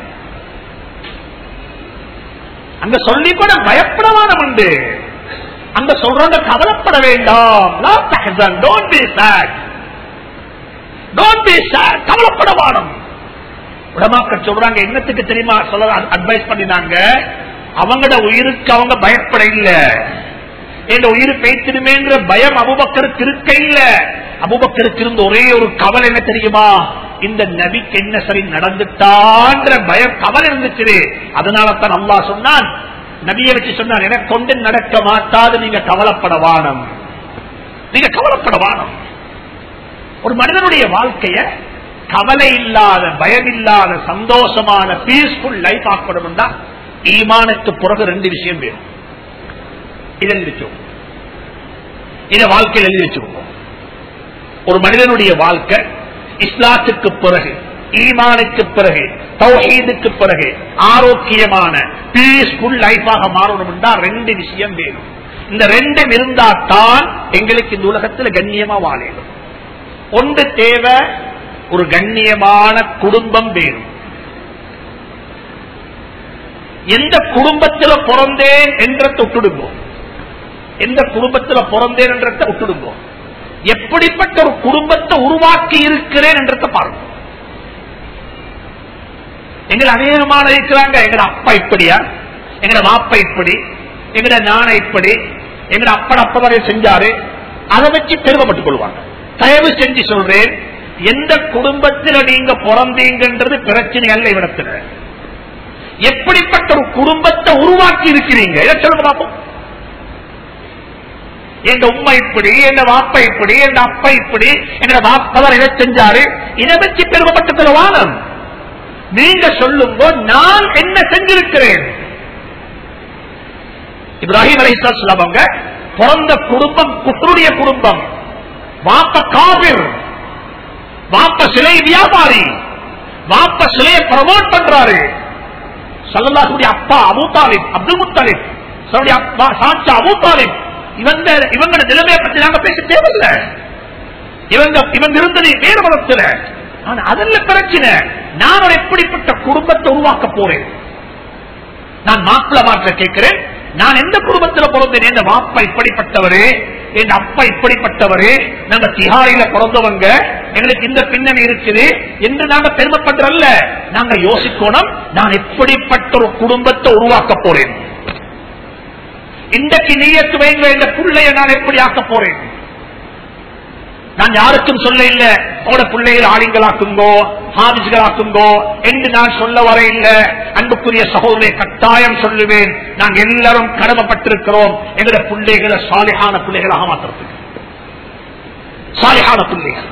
அங்க சொல்லிக் கூட பயப்பட வேணும் உண்டு. அங்க சொல்றாங்க கவலைப்பட வேண்டாம், லா தஹ்சன், don't be sad, don't be sad, கவலைப்பட வேணும். உலமாக்கள் சொல்றாங்க, என்னத்துக்கு தெரியுமா சொல்ல அட்வைஸ் பண்ணினாங்க? அவங்களோட உயிருக்கு அவங்க பயப்பட இல்ல, என் உயிர் பேய்த்திடுமேன்ற பயம் அபூபக்கருக்கு இருக்க இல்ல. அபூபக்கருக்கு இருந்த ஒரே ஒரு கவலை என்ன தெரியுமா? இந்த நபிக்கு என்ன சரி நடந்துட்டான்ற பயம், கவலை இருந்துச்சு. அதனால தான் அல்லாஹ் சொன்னான், நபியை வச்சு சொன்னான், எனக்கு கொண்டு நடக்க மாட்டாது, நீங்க கவலைப்பட வானம், நீங்க கவலைப்பட வானம். ஒரு மனிதனுடைய வாழ்க்கைய கவலை இல்லாத, பயம் இல்லாத, சந்தோஷமான பீஸ்ஃபுல் லைஃப் ஆக்கணும் தான் ஈமானுக்கு பிறகு ரெண்டு விஷயம் வேணும். இதை எழுதி வச்சுக்கோங்க, இதை வாழ்க்கையில் எழுதி வச்சுக்கோங்க. ஒரு மனிதனுடைய வாழ்க்கை இஸ்லாத்துக்கு பிறகு, ஈமானுக்கு பிறகு, தௌஹீதுக்கு பிறகு ஆரோக்கியமான பீஸ்ஃபுல் லைஃபாக மாறணும் தான் ரெண்டு விஷயம் வேணும். இந்த ரெண்டும் இருந்தா தான் எங்களுக்கு இந்த உலகத்தில் கண்ணியமா வாழணும். ஒன்று தேவை, ஒரு கண்ணியமான குடும்பம் வேணும். எந்த குடும்பத்தில் பிறந்தேன் என்றதை விட்டுடுங்க, எந்த குடும்பத்தில் பிறந்தேன் என்றதை விட்டுடுங்க, எப்படிப்பட்ட ஒரு குடும்பத்தை உருவாக்கி இருக்கிறேன் என்றதை பாருங்க. எங்களை அநேகமான இருக்கிறாங்க, எங்கட அப்பா இப்படியா, எங்கட மாப்பா இப்படி, எங்கட ஞான இப்படி, எங்கட அப்பட அப்பவரை செஞ்சாரு, அதை வச்சு பெருமைப்பட்டுக் கொள்வாங்க. தயவு செஞ்சு சொல்றேன், எந்த குடும்பத்தில் நீங்க பிறந்தீங்கன்றது பிரச்சனை அல்ல. இவ்விடத்துல எப்படிப்பட்ட ஒரு குடும்பத்தை உருவாக்கி இருக்கிறீங்க இதை சொல்லுங்க பாப்போம். எங்க உம்மா இப்படி, எங்க வாப்பா இப்படி, எங்க அப்பா இப்படி, எங்க வாப்பவர் இதை செஞ்சாரு, இதை வச்சு பெருமைப்பட்டுக்கிற வானம். நீங்க சொல்லுங்க, நான் என்ன செஞ்சிருக்கிறேன். இப்ராஹிம் அலைஹிஸ்ஸலாம் அவங்க பிறந்த குடும்பம் குஃப்ருடைய குடும்பம். வாப்ப காபிர், வாப்ப சிலை வியாபாரி, வாப்ப சிலையை ப்ரமோட் பண்றாரு. ஸல்லல்லாஹு அப்பா அபூ தாலிப், அப்துல் முத்தலிப், சாச்சா அபூ தாலிப், இவங்க இவங்க நிலைமையை பற்றி நாங்க பேச தேவையில்லை. இவங்க இவங்க இருந்தது வேறு மதத்தில். ஆனா அதல்ல பிரச்சனை. நான் ஒரு எப்படிப்பட்ட குடும்பத்தை உருவாக்க போறேன். நான் மாப்பிள்ள மாற்ற கேட்கிறேன், நான் எந்த குடும்பத்தில் பிறந்தேன், எந்த வாப்பா இப்படிப்பட்டவரு, என் அப்பா இப்படிப்பட்டவரு, நாங்க திஹாரில பிறந்தவங்க, எங்களுக்கு இந்த பின்னணி இருக்குது என்று நாங்க பெருமைப்படுறல்ல. நாங்க யோசிக்கணும், நான் எப்படிப்பட்ட ஒரு குடும்பத்தை உருவாக்க போறேன், இன்றைக்கு நீயத்து வைங்க இந்த பிள்ளைய நான் எப்படி ஆக்க போறேன். நான் யாருக்கும் சொல்ல இல்ல உங்களோட பிள்ளைகள் ஆலிங்களாக்குங்கோ ஹாபிஸ்களாக்குங்கோ என்று நான் சொல்ல வர இல்ல. அன்புக்குரிய சகோதரரை கட்டாயம் சொல்லுவேன், நாங்க எல்லாரும் கடமைப்பட்டிருக்கிறோம் எங்களோட பிள்ளைகளை சாலிஹான பிள்ளைகளாக மாற்றுறதுக்கு. சாலிஹான பிள்ளைகள்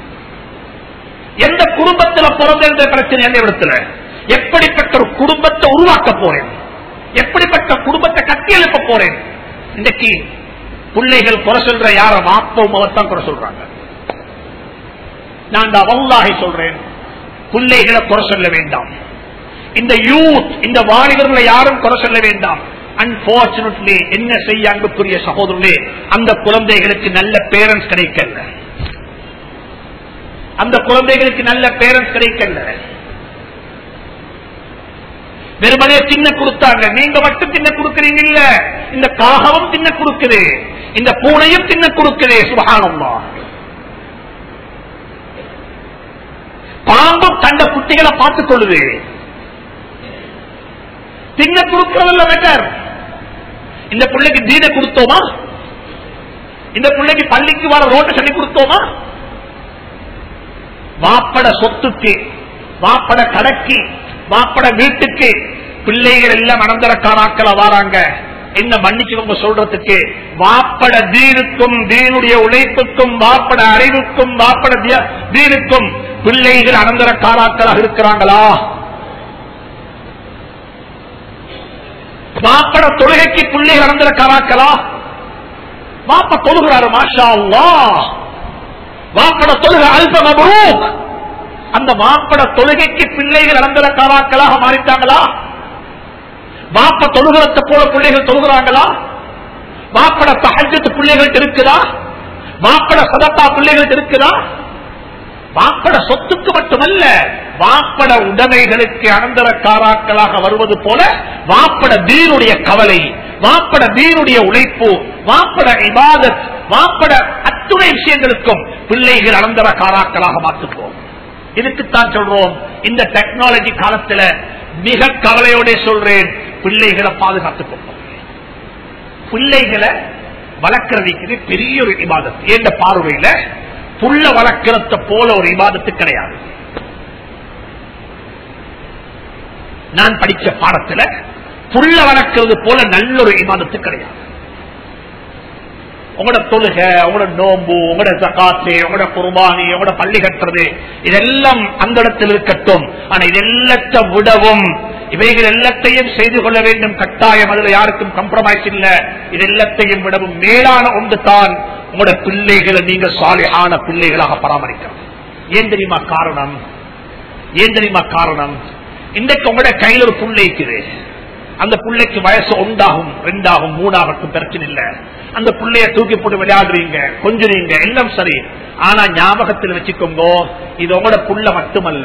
எந்த குடும்பத்தில் பிறந்த என்ற பிரச்சனை எந்த இடத்துல, எப்படிப்பட்ட ஒரு குடும்பத்தை உருவாக்க போறேன், எப்படிப்பட்ட குடும்பத்தை கட்டி எழுப்ப போறேன். இன்றைக்கு பிள்ளைகள் குறை சொல்ற யார வாப்பவும் அவர்தான் குறை சொல்றாங்க. நான் வல்லாஹி சொல்றேன், பிள்ளைகளை குறை சொல்ல வேண்டாம். இந்த யூத், இந்த வாலிபர்களை யாரும் குறை சொல்ல வேண்டாம். அன்பார்ச்சுனேட்லி என்ன செய்ய அன்புக்குரிய சகோதரர்களே, அந்த குழந்தைகளுக்கு நல்ல பேரண்ட்ஸ் கிடைக்கல, அந்த குழந்தைகளுக்கு நல்ல பேரண்ட்ஸ் கிடைக்கல. வெறுமனே தின்ன கொடுத்தாங்க, நீங்க மட்டும் தின்ன கொடுக்கிறீங்க இல்ல, இந்த காகவும் தின்ன கொடுக்குது, இந்த பூனையும் தின்ன கொடுக்குது. சுப்ஹானல்லாஹ். பாம்பும் தண்ட குட்டிகளை பார்த்துக் கொள்ளுது, தின்ன கொடுக்கிறதல்ல பெட்டர். இந்த பிள்ளைக்கு தீன கொடுத்தோமா, இந்த பிள்ளைக்கு பள்ளிக்கு வர ரோட்டை சொல்லி கொடுத்தோமா, வாப்பட சொத்துக்கு, வாப்பட கடைக்கு, வாப்பட வீட்டுக்கு பிள்ளைகள் எல்லாம் அனந்தரக்காராக்கள வாராங்க. என்ன மன்னிச்சுக்கோங்க சொல்றதுக்கு, வாப்பட தீனுக்கும் தீனுடைய உழைப்புக்கும் வாப்பட அறிவுக்கும் வாப்பட தீனுக்கும் பிள்ளைகள் அனந்தரக்காராக்களாக இருக்கிறாங்களா? வாப்பட தொழுகைக்கு பிள்ளைகள் அனந்தரக்காராக்களா? வாப்ப தொழுகிறாரு மாஷா அல்லாஹ், வாப்பட தொழுகை அல்ப மப்ரூக். அந்த வாப்பட தொழுகைக்கு பிள்ளைகள் அனந்தரக்காராக்களாக மாறிட்டாங்களா? வாப்ப தொழுகிறத போல பிள்ளைகள் தொழுகிறாங்களா? வாப்பட தஹஜ்ஜுத் பிள்ளைகள் இருக்குதா? வாப்பட சதகா பிள்ளைகள் இருக்குதா? வாப்பட சொத்துக்கு மட்டுமல்ல, வாப்பட உடைமைகளுக்கு அனந்தரக்காராக்களாக வருவது போல வாப்பட தீனுடைய கவலை, வாப்பட தீனுடைய உழைப்பு, வாப்பட இபாதத், வாப்பட அத்துணை விஷயங்களுக்கும் பிள்ளைகள் அனந்தரக்காராக்களாக மாற்றுவோம். இதுக்குத்தான் சொல்றோம், இந்த டெக்னாலஜி காலத்துல மிக கவலையோட சொல்றேன், பிள்ளைகளை பாதுகாத்துக் கொள்வோம். பிள்ளைகளை வளர்க்கறதுக்கு பெரிய ஒரு இபாதத். என்ற பார்வையில புள்ள வளர்க்கிறத போல ஒரு இபாதத்து கிடையாது. நான் படிச்ச பாடத்துல புள்ள வளர்க்கிறது போல நல்ல ஒரு இபாதத்து கிடையாது. உங்களோட தொழுகை, உங்களோட நோம்பு, உங்களோட ஜகாத்து, உங்களோட குர்பானி, உங்களோட பள்ளி கட்டுறது, இதெல்லாம் அந்த இடத்தில் இருக்கட்டும். ஆனா இதெல்லத்தை விடவும் இவைகள் எல்லாத்தையும் செய்து கொள்ள வேண்டும் கட்டாயம். அதுல யாருக்கும் கம்ப்ரமைஸ் இல்ல. இது எல்லாத்தையும் விடவும் மேலான ஒன்று தான் உங்களோட பிள்ளைகளை நீங்க சாலிஹான பிள்ளைகளாக பராமரிக்கணும். ஏன் தெரியுமா காரணம்? ஏன் தெரியுமா காரணம்? இன்றைக்கு உங்களோட கையில் ஒரு புள்ளை இருக்குது. அந்த பிள்ளைக்கு வயசு ஒன்றாகும், ரெண்டாகும், மூணாகட்டும், பிரச்சனை இல்ல. அந்த பிள்ளைய தூக்கி போட்டு விளையாடுறீங்க, கொஞ்சுறீங்க, எல்லாம் சரி. ஆனா ஞாபகத்தில் வச்சுக்கோங்க, இது உங்களோட புள்ள மட்டுமல்ல,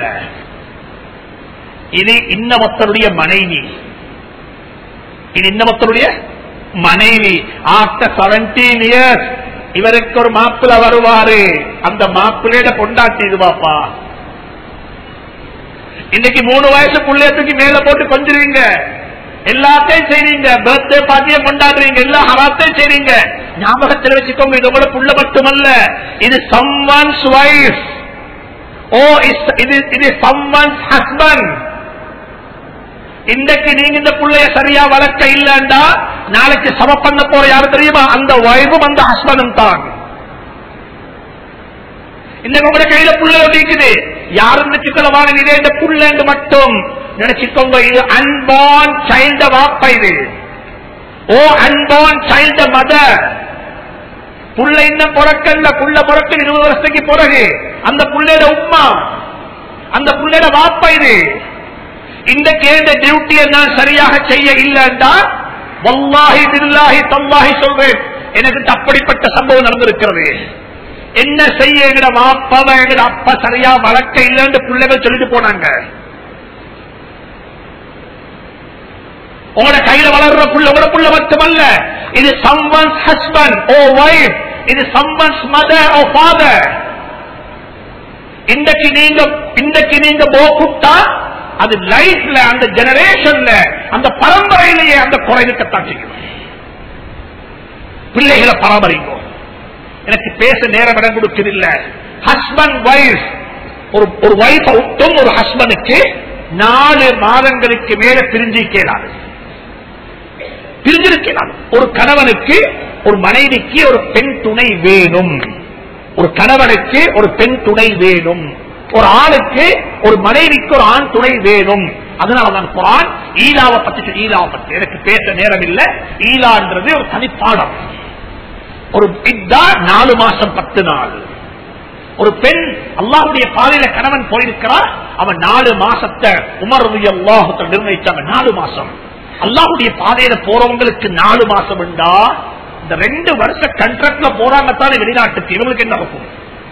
இது இன்னமத்தருடைய மனைவி. இது இன்னமத்தருடைய மனைவி. ஆஃப்டர் செவன்டீன் இயர்ஸ் இவருக்கு ஒரு மாப்பிள்ள வருவாரு. அந்த மாப்பிள்ளையோட பொண்டாட்டி இது பாப்பா. இன்னைக்கு மூணு வயசு புள்ளைய தூக்கி மேல போட்டு கொஞ்சுறீங்க, எல்லாத்தையும் செய்றீங்க, பர்த்டே பார்ட்டியை கொண்டாடுறீங்க, எல்லா ஹராத்தையும் செய்றீங்க. ஞாபகத்தில் வச்சுக்கோங்க, இது கூட புள்ள மட்டுமல்ல, இது someone's wife. ஓ இது இது someone's husband. இன்றைக்கு நீங்க இந்த புள்ளைய சரியா வளர்க்க இல்லைண்டா நாளைக்கு சம பண்ண போற யாரு தெரியுமா? அந்த வைஃபும் அந்த ஹஸ்பண்டும் தான். இன்னைக்கு உங்களோட கையில புள்ள ஒட்டிக்குது, யாரும் நினைச்சுக்கொள்ளவான இதே இந்த புள்ளன்னு மட்டும் நினைச்சுக்கோங்க. இது அன்பான் சைல்ட வாப்பா. இது ஓ அன்பான் சைல்ட மதர். புள்ள இன்னும் பிறக்கல, புள்ள பிறக்க இருபது வருஷத்துக்கு பிறகு அந்த புள்ளையோட உம்மா, அந்த புள்ளையோட வாப்பா. இது இந்த கேட்ட டியூட்டியை நான் சரியாக செய்ய இல்லைன்னா வல்லாஹி பில்லாஹி தல்லாஹி சொல்றேன், எனக்கு அப்படிப்பட்ட சம்பவம் நடந்திருக்கிறது. என்ன செய்ய, எங்கட வாப்பாவை எங்கட அப்பா சரியா வளர்க்க இல்லைன்னு பிள்ளைகள் சொல்லிட்டு போனாங்க. உங்களோட கையில வளர்ற புள்ள உங்களோட புள்ள மட்டுமல்ல, இது someone's husband or wife. இது someone's mother or father. இன்றைக்கு நீங்க இன்றைக்கு நீங்க போக்குட்டா அது லைஃப்ல அந்த ஜெனரேஷன்ல அந்த பரம்பரையிலேயே அந்த குறைவுக்கத்தான் செய்யும். பிள்ளைகளை பராமரிங்க. எனக்கு பேச நேரம் இடம் கொடுக்கவில்லை. ஹஸ்பண்ட் வைஃப் ஒரு வைஃப் விட்டும் ஒரு ஹஸ்பண்டுக்கு நாலு மாதங்களுக்கு மேல பிரிஞ்சிருக்கிறார். பிரிஞ்சிருக்கிறார். ஒரு கணவனுக்கு ஒரு மனைவிக்கு ஒரு பெண் துணை வேணும். ஒரு கணவனுக்கு ஒரு பெண் துணை வேணும். ஒரு ஆணுக்கு ஒரு மனைவிக்கு ஒரு ஆண் துணை வேணும். அதனாலதான் குர்ஆன் ஈலாவை பத்தி ஈலாவை பத்தி எனக்கு பேச நேரம் இல்லை. ஈலான்றது ஒரு தனிப்பாடம். ஒரு இத்தா நாலு மாசம் பத்து நாள். ஒரு பெண் அல்லாஹ்வுடைய பாதையில கணவன் போயிருக்கிறார். அவன் நாலு மாசத்தை உமர் ரலியல்லாஹு அன்ஹு நிர்ணயிச்சாங்க. நாலு மாசம் அல்லாஹ்வுடைய பாதையில போறவங்களுக்கு நாலு மாசம் உண்டா? இந்த ரெண்டு வருஷ கண்ட்ராக்ட்ல போறாங்க தானே வெளிநாட்டுக்கு. இவங்களுக்கு என்ன இருக்கும்?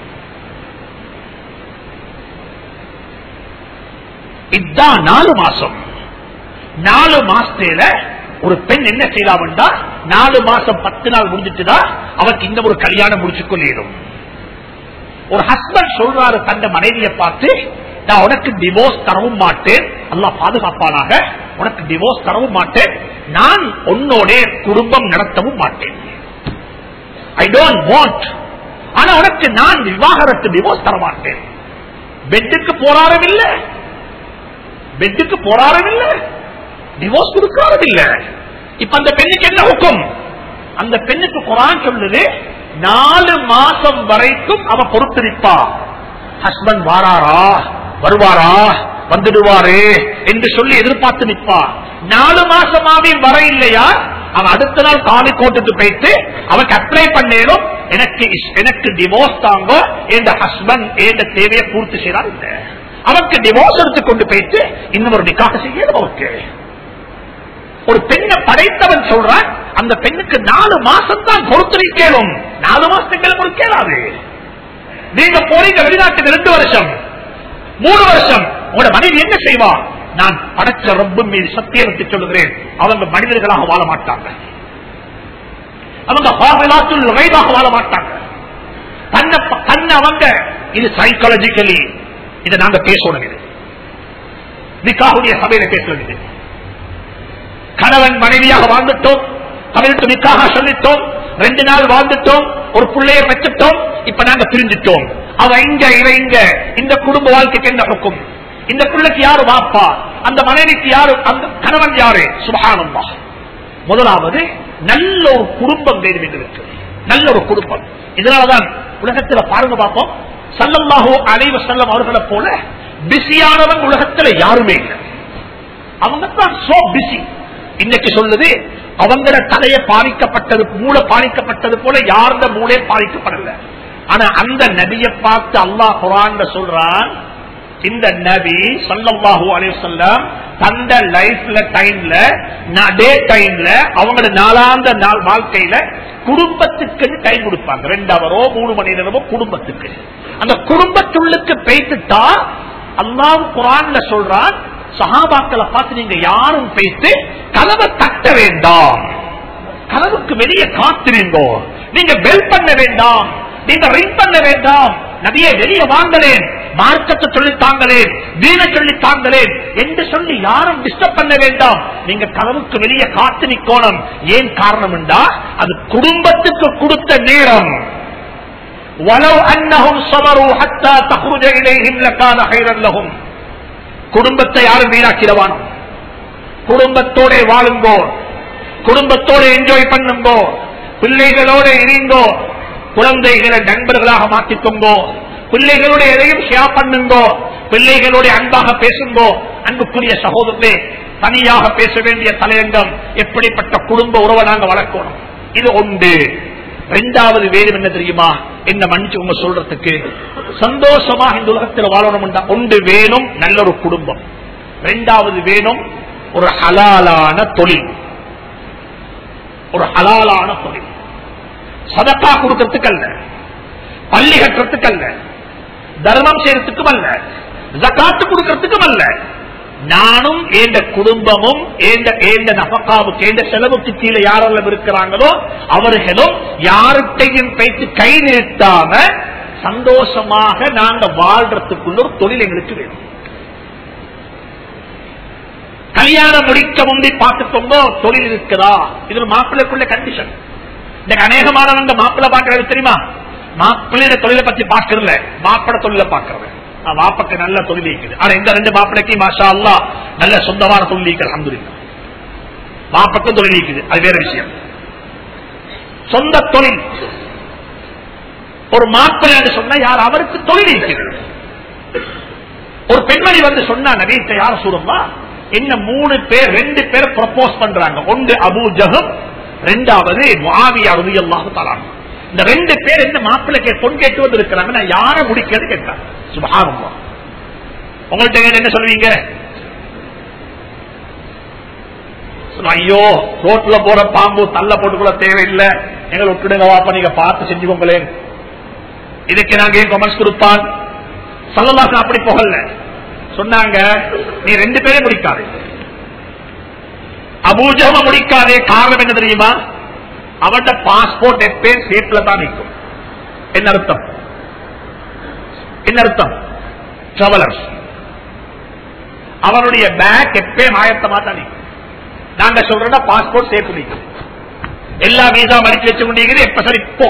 இதுதான் நாலு மாசம். நாலு மாசத்துல ஒரு பெண் என்ன செய்யலாம்டா, நாலு மாசம் பத்து நாள் முடிஞ்சிட்டுதான் அவருக்கு இந்த ஒரு கல்யாணம் முடிச்சு கொள்ளிடும். ஒரு ஹஸ்பண்ட் சொல்றாரு தந்த மனைவியை பார்த்து, நான் உனக்கு டிவோர்ஸ் தரவும் மாட்டேன், அல்லாஹ் பாதுகாப்பானாக, உனக்கு டிவோர்ஸ் தரவும் மாட்டேன், நான் உன்னோட குடும்பம் நடத்தவும் மாட்டேன். I don't want. ஆனா உனக்கு நான் விவாகரத்து டிவோர்ஸ் தர மாட்டேன். பெட்டுக்கு போராடும் இல்ல, பெட்டுக்கு போராடும் இல்ல, டிவோர்ஸ் கொடுக்காரும் இல்ல. இப்ப அந்த பெண்ணுக்கு என்ன ஹுக்கும்? அந்த பெண்ணுக்கு குர்ஆன் சொல்லுது, நாலு மாசம் வரைக்கும் அவ பொறுத்திருப்பா. ஹஸ்பண்ட் வாராரா வருவாரா வந்துடுவாரு என்று சொல்லி எதிர்பார்த்து நிற்பா. நாலு மாசமாவே வர இல்லையா, அவன் அடுத்த நாள் காலி கோட்டுக்கு போயிட்டு அவனுக்கு அப்ளை பண்ணேனும், எனக்கு எனக்கு டிவோர்ஸ் தாங்க, என் ஹஸ்பண்ட் என் தேவையை பூர்த்தி செய்யறாரு இல்ல, அவனுக்கு டிவோர்ஸ் எடுத்து கொண்டு போயிட்டு இன்னும் ஒரு நிக்காக செய்யணும். அவருக்கு ஒரு பெண்ணை படைத்தவன் சொல்றான், அந்த பெண்ணுக்கு நாலு மாசம் தான் பொறுத்திருக்கணும். நாலு மாசத்துக்கு பொறுக்கலாது. நீங்க போறீங்க வெளிநாட்டுக்கு ரெண்டு வருஷம் மூணு வருஷம், உங்களோட மனைவி என்ன செய்வா? நான் படைச்ச ரப்பு மீது சத்தியத்தை சொல்லுகிறேன், அவங்க மனிதர்களாக வாழ மாட்டாங்க. அவங்க ஹாஃபிலாத்துல் கைபாக வாழ மாட்டாங்க. தன்னை தன்னை அவங்க இது சைக்காலஜிக்கலி இதை நாங்க பேசணும். இது நிக்காஹுடைய சபையில பேசுறது. கணவன் மனைவியாக வாழ்ந்துட்டோம், தமிழுக்கு நிக்காக சொல்லிட்டோம், ரெண்டு நாள் வாழ்ந்துட்டோம், ஒரு பிள்ளைய பெற்றுட்டோம், இப்ப நாங்க பிரிஞ்சிட்டோம். அவ இங்க இவ இங்க, இந்த குடும்ப வாழ்க்கைக்கு என்ன இருக்கும்? இந்த பிள்ளைக்கு யாரு வாப்பா, அந்த மனைவிக்கு யாரு, அந்த கணவன் யாரு? சுப்ஹானல்லாஹ். முதலாவது நல்ல ஒரு குடும்பம் வேண்டும் இருக்கு, நல்ல ஒரு குடும்பம். இதனாலதான் உலகத்துல பாருங்க பார்ப்போம், ஸல்லல்லாஹு அலைஹி வஸல்லம் அவர்களை போல பிஸியானவன் உலகத்துல யாருமே இல்லை. அவங்க தான் சோ பிஸி. இன்னைக்கு சொல்லுது அவங்கள தலைய பாதிக்கப்பட்டது, மூளை பாதிக்கப்பட்டது போல யாருந்த மூளை பாதிக்கப்படல. ஆனா அந்த நபியை பார்த்து அல்லாஹ் குர்ஆன்ல சொல்றான், இந்த நபி ஸல்லல்லாஹு அலைஹி வஸல்லம் தந்த லைஃப்ல டைம்ல டே டைம்ல அவங்களோட நாளாந்த நாள் வாழ்க்கையில குடும்பத்துக்கு டைம் கொடுப்பாங்க. ரெண்டு அவரோ மூணு மணி நேரமோ குடும்பத்துக்கு. அந்த குடும்பத்துள்ளுக்கு பேசிட்டா அல்லாஹ் குர்ஆன்ல சொல்றான், சஹாபாக்களை பார்த்து நீங்க யாரும் பேசி கதவை தட்ட வேண்டாம், கதவுக்கு வெளியே காத்திருந்தோ, நீங்க பெல் பண்ண வேண்டாம், நீங்க ரிங் பண்ண வேண்டாம், நபியே வெளியே வாங்களேன், மார்க்கத்தை சொல்லித்தாங்களேன், தீன சொல்லித்தாங்களேன் என்று சொல்லி யாரும் டிஸ்டர்ப் பண்ண வேண்டாம். நீங்க கதவுக்கு வெளியே காத்து நிக்கோணும். ஏன் காரணம் என்றா அது குடும்பத்துக்கு கொடுத்த நேரம். வலவ் அன்னஹும் ஸபரு ஹத்தா தக்ருஜ இலைஹிம் லகான கைரன் லஹும். குடும்பத்தை யாரும் வீணாக்கிடவானோ, குடும்பத்தோட வாழுங்கோ, குடும்பத்தோட என்ஜாய் பண்ணுங்கோ, பிள்ளைகளோட இருங்கோ, குழந்தைகளை நண்பர்களாக மாற்றிக்கோங்கோ, பிள்ளைகளோட எதையும் ஷேர் பண்ணுங்கோ, பிள்ளைகளோட அன்பாக பேசுங்கோ. அன்புக்குரிய சகோதரர்களே, தனியாக பேச வேண்டிய தலையங்கம் எப்படிப்பட்ட குடும்ப உறவை நாங்க வளர்க்கணும். இது ஒன்று. இரண்டாவது வேறு என்ன தெரியுமா? என்ன மன்னிச்சு உங்க சொல்றதுக்கு சந்தோஷமா இந்த உலகத்தில் வாழணும். ஒன்று வேணும் நல்ல ஒரு குடும்பம், இரண்டாவது வேணும் ஒரு ஹலாலான தொழில். ஒரு ஹலாலான தொழில் சதக்கா கொடுக்கறதுக்கு அல்ல, பள்ளி கட்டுறதுக்கு அல்ல, தர்மம் செய்யறதுக்கும் அல்ல, ஜகாத்து கொடுக்கறதுக்கும் அல்ல. நானும் எந்த குடும்பமும் எந்த நபக்காவுக்கு எந்த செலவுக்கு கீழே யாரெல்லாம் இருக்கிறாங்களோ அவர்களும் யார்கிட்டையும் பேச்சு கை நீட்டாம சந்தோஷமாக நாங்க வாழ்றதுக்குள்ள ஒரு தொழில் எங்களுக்கு வேணும். கல்யாணம் முடிக்க முந்தி பார்த்துக்கோங்க தொழில் இருக்குதா, இது மாப்பிள்ளைக்குள்ள கண்டிஷன். இன்னைக்கு அநேகமானவங்க மாப்பிள்ளை பார்க்கறது தெரியுமா, மாப்பிள்ளைய தொழிலை பத்தி பார்க்கறதுல மாப்பிள தொழிலை பார்க்கறது. வாப்பக்கு நல்ல தொழில் இருக்குது. ஆனா இந்த ரெண்டு மாப்பிளைக்கு மாஷா அல்லாஹ் நல்ல சொந்தமான தொழில் இருக்குது. அல்ஹம்துலில்லாஹ் வாப்பக்கும் தொழில் இருக்குது, அது வேற விஷயம். சொந்த தொழில் ஒரு மாப்பிள்ளை சொன்னா யார் அவருக்கு தொழில் இருக்குது. ஒரு பெண்மணி வந்து சொன்னா நபீத்த யார் சூழல்லா என்ன மூணு பேர் ரெண்டு பேர் ப்ரப்போஸ் பண்றாங்க. ஒன்று அபூ ஜஹல், ரெண்டாவது முஆவியா ரலியல்லாஹு தஆலா. இந்த ரெண்டு பேர் இந்த மாப்பிள்ளைக்கு பொன் கேட்டு வந்து இருக்கிறாங்க. நான் யாரை முடிக்கிறது கேட்டாங்க. சுப்ஹானல்லாஹ். உங்கள்கிட்ட என்ன சொல்லுவீங்க? ஐயோ ரோட்ல போற பாம்பு தள்ள போட்டுக்குள்ள தேவையில்லை, எங்களை விட்டுடுங்க வாப்பா, நீங்க பார்த்து செஞ்சுக்கோங்களேன். இதுக்கு நாங்க ஏன் கமெண்ட்ஸ் கொடுப்பான்? ஸல்லல்லாஹு அப்படி போகல சொன்னாங்க, நீ ரெண்டு பேரே முடிக்காது, அபூ ஜஹல் முடிக்காதே. காரணம் என்ன தெரியுமா? அவட பாஸ்போர்ட் எப்பயும் சேஃப்ல தான் நிற்கும். என்ன அர்த்தம்? என்ன அர்த்தம்? டிராவலர்ஸ் அவருடைய பேக் எப்பயும் ஆயத்தமா தான் நிற்கும். நாங்க சொல்றோம்னா பாஸ்போர்ட் சேஃப் நிற்கும். எல்லா வீசா மடிச்சு வச்சு கொண்டீங்க. எப்ப சரி போ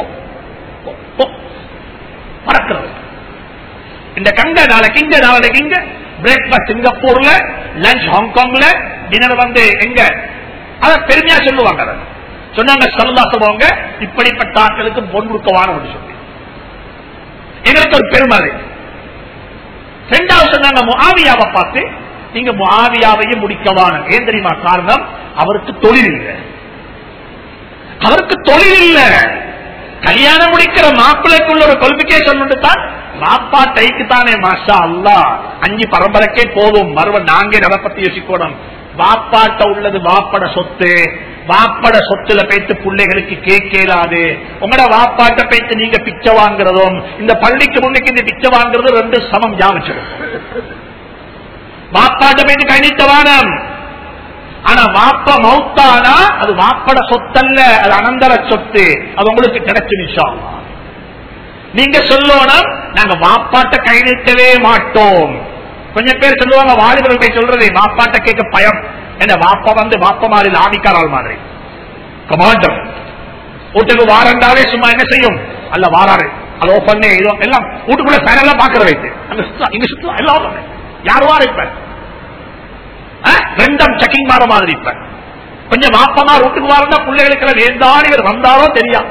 மறக்கிறது. இந்த கங்க நாளைக்கு இங்க, நாளைக்கு இங்க, பிரேக்பாஸ்ட் சிங்கப்பூர்ல, லஞ்ச் ஹாங்காங்ல, டின்னர் வந்து எங்க, அத பெருமையா சொல்லுவாங்க. சொன்னாங்க ஸல்லல்லாஹு சொல்லுவாங்க, இப்படிப்பட்ட ஆட்களுக்கு பொன் கொடுக்கவான சொல்லி எங்களுக்கு ஒரு பெருமை. ரெண்டாவது சொன்னாங்க முஆவியாவை பார்த்து, நீங்க முஆவியாவையும் முடிக்கவான. ஏன் தெரியுமா காரணம்? அவருக்கு தொழில் இல்லை, அவருக்கு தொழில் இல்லை. கல்யாணம் முடிக்கிற மாப்பிள்ளைக்குள்ள ஒரு குவாலிபிகேஷன் உண்டு தான். மாப்பா டைக்கு தானே மாஷா அல்லாஹ் அஞ்சு பரம்பரைக்கே போதும். மறுவ நாங்க அதை பத்தி யோசிக்கணும். வாப்பாட்ட உள்ளது வாப்பட சொத்து, வாப்பட சொத்துல பேத்து பிள்ளைகளுக்கு கேட்கலாது. உங்களோட வாப்பாட்ட பேத்து நீங்க பிச்சை வாங்குறதும் இந்த பள்ளிக்கு முன்னுக்கு இந்த பிச்சை வாங்குறதும் ரெண்டு சமம் ஜாமிச்சிடும். வாப்பாட்ட பேத்து கணித்தவானம். ஆனா வாப்ப மௌத்தானா அது வாப்பட சொத்தல்ல, அது அனந்தர சொத்து. அது உங்களுக்கு கிடைச்சு நிஷா. நீங்க சொல்லணும் நாங்க வாப்பாட்ட கை நீட்டவே மாட்டோம். கொஞ்சம் பேர் சொல்லுவாங்க, வாலிபர்கள் போய் சொல்றது வாப்பாட்ட கேட்க பயம். என்ன வாப்பா வந்து வாப்ப மாதிரி ஆதிக்காரால் மாதிரி கமாண்டர் வீட்டுக்கு வாரண்டாவே சும்மா என்ன செய்யும்? அல்ல வாராரு அது ஓப்பன் எல்லாம் வீட்டுக்குள்ள ஃபேன் எல்லாம் பாக்குற வைத்து இங்க சுத்தம் எல்லாம் யார் வார இப்ப ரெண்டம் செக்கிங் மாற மாதிரி. இப்ப கொஞ்சம் வாப்பமா வீட்டுக்கு வாரண்டா பிள்ளைகளுக்கு வேண்டாம் இவர் வந்தாரோ தெரியாது.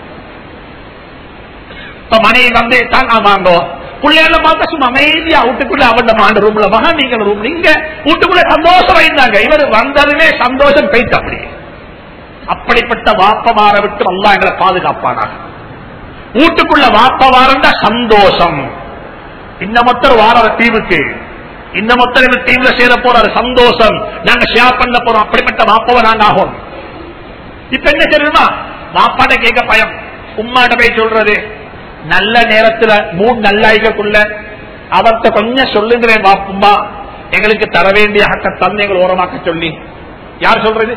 இப்ப மனைவி வந்து தான் வாங்கோ பிள்ளைகளை பார்த்தா சும்மா அமைதியா வீட்டுக்குள்ள அவன் மாண்ட ரூம்ல மகா நீங்க ரூம் நீங்க வீட்டுக்குள்ள சந்தோஷம் வைந்தாங்க. இவர் வந்ததுமே சந்தோஷம் போயிட்டு அப்படி. அப்படிப்பட்ட வாப்பமார விட்டு அல்லாஹ் எங்களை பாதுகாப்பானாங்க. வீட்டுக்குள்ள வாப்ப வாரண்டா சந்தோஷம். இந்த மொத்தர் வார தீவுக்கு இந்த மொத்தர் டீம்ல சேர போறாரு சந்தோஷம். நாங்க ஷேர் பண்ண போறோம். அப்படிப்பட்ட வாப்பவ நாங்க ஆகும். இப்ப என்ன தெரியுமா? வாப்பாட்ட கேட்க பயம். உம்மாட்ட போய் சொல்றது நல்ல நேரத்துல மூணு நல்லாய்க்குள்ள அவர்கிட்ட கொஞ்சம் சொல்லுங்களேன் வாப்புமா, எங்களுக்கு தர வேண்டிய ஹக்க தந்து எங்களை ஓரமாக்க சொல்லி. யார் சொல்றது?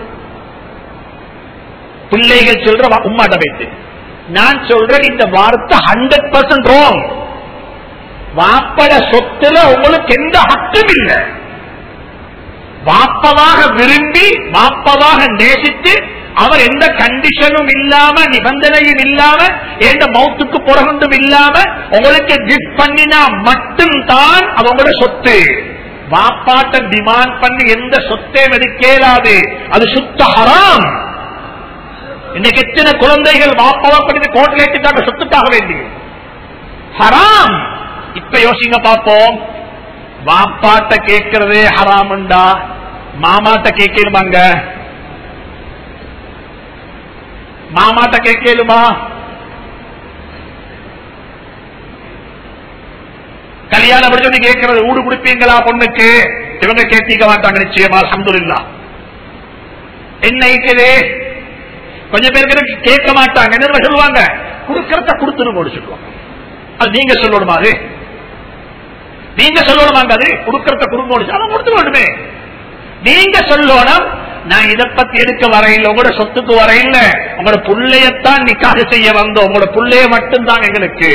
பிள்ளைகள் சொல்ற உம்மாட்ட போயிட்டு. நான் சொல்றேன் இந்த வார்த்தை ஹண்ட்ரட் பர்சன்ட் ராங். வாப்பட சொத்துல உங்களுக்கு எந்த ஹக்கும் இல்லை. வாப்பவாக விரும்பி வாப்பவாக நேசித்து அவர் எந்த கண்டிஷனும் இல்லாம நிபந்தனையும் இல்லாம எந்த மௌத்துக்கு புறகொண்டும் இல்லாம உங்களுக்கு கிஃப்ட் பண்ணினா மட்டும்தான் அது உங்களோட சொத்து. வாப்பாட்ட டிமாண்ட் பண்ணி எந்த சொத்தையும் எடுக்கலாது. அது சுத்த ஹராம். இன்னைக்கு எத்தனை குழந்தைகள் வாப்பாவா பண்ணி கோட்டில் ஏற்றிட்டாங்க சொத்துக்காக வேண்டி. ஹராம். இப்ப யோசிங்க பாப்போம். வாப்பாட்ட கேட்கிறதே ஹராமுண்டா மாமாட்ட கேட்கலுமாங்க? மாமாட்ட கேட்கலுமா? கல்யாணம் முடிஞ்சு கேட்கறது ஊடு குடிப்பீங்களா பொண்ணுக்கு? இவங்க கேட்க மாட்டாங்க நிச்சயமா. அல்ஹம்துலில்லாஹ். என்ன இருக்குது? கொஞ்சம் பேருக்கு கேட்க மாட்டாங்க. என்ன சொல்லுவாங்க? கொடுக்கறத கொடுத்துரு முடிச்சுக்குவோம். அது நீங்க சொல்லணுமா? அது நீங்க சொல்லணும் அது கொடுக்கறத குடும்பம் அவன் கொடுத்து வேண்டுமே. நீங்க சொல்லணும் நான் இதை பத்தி எடுக்க வரையில் உங்களோட சொத்துக்கு வரையில் உங்களோட புள்ளையத்தான் நிக்காக செய்ய வந்தோம், உங்களோட புள்ளைய மட்டும்தான் எங்களுக்கு.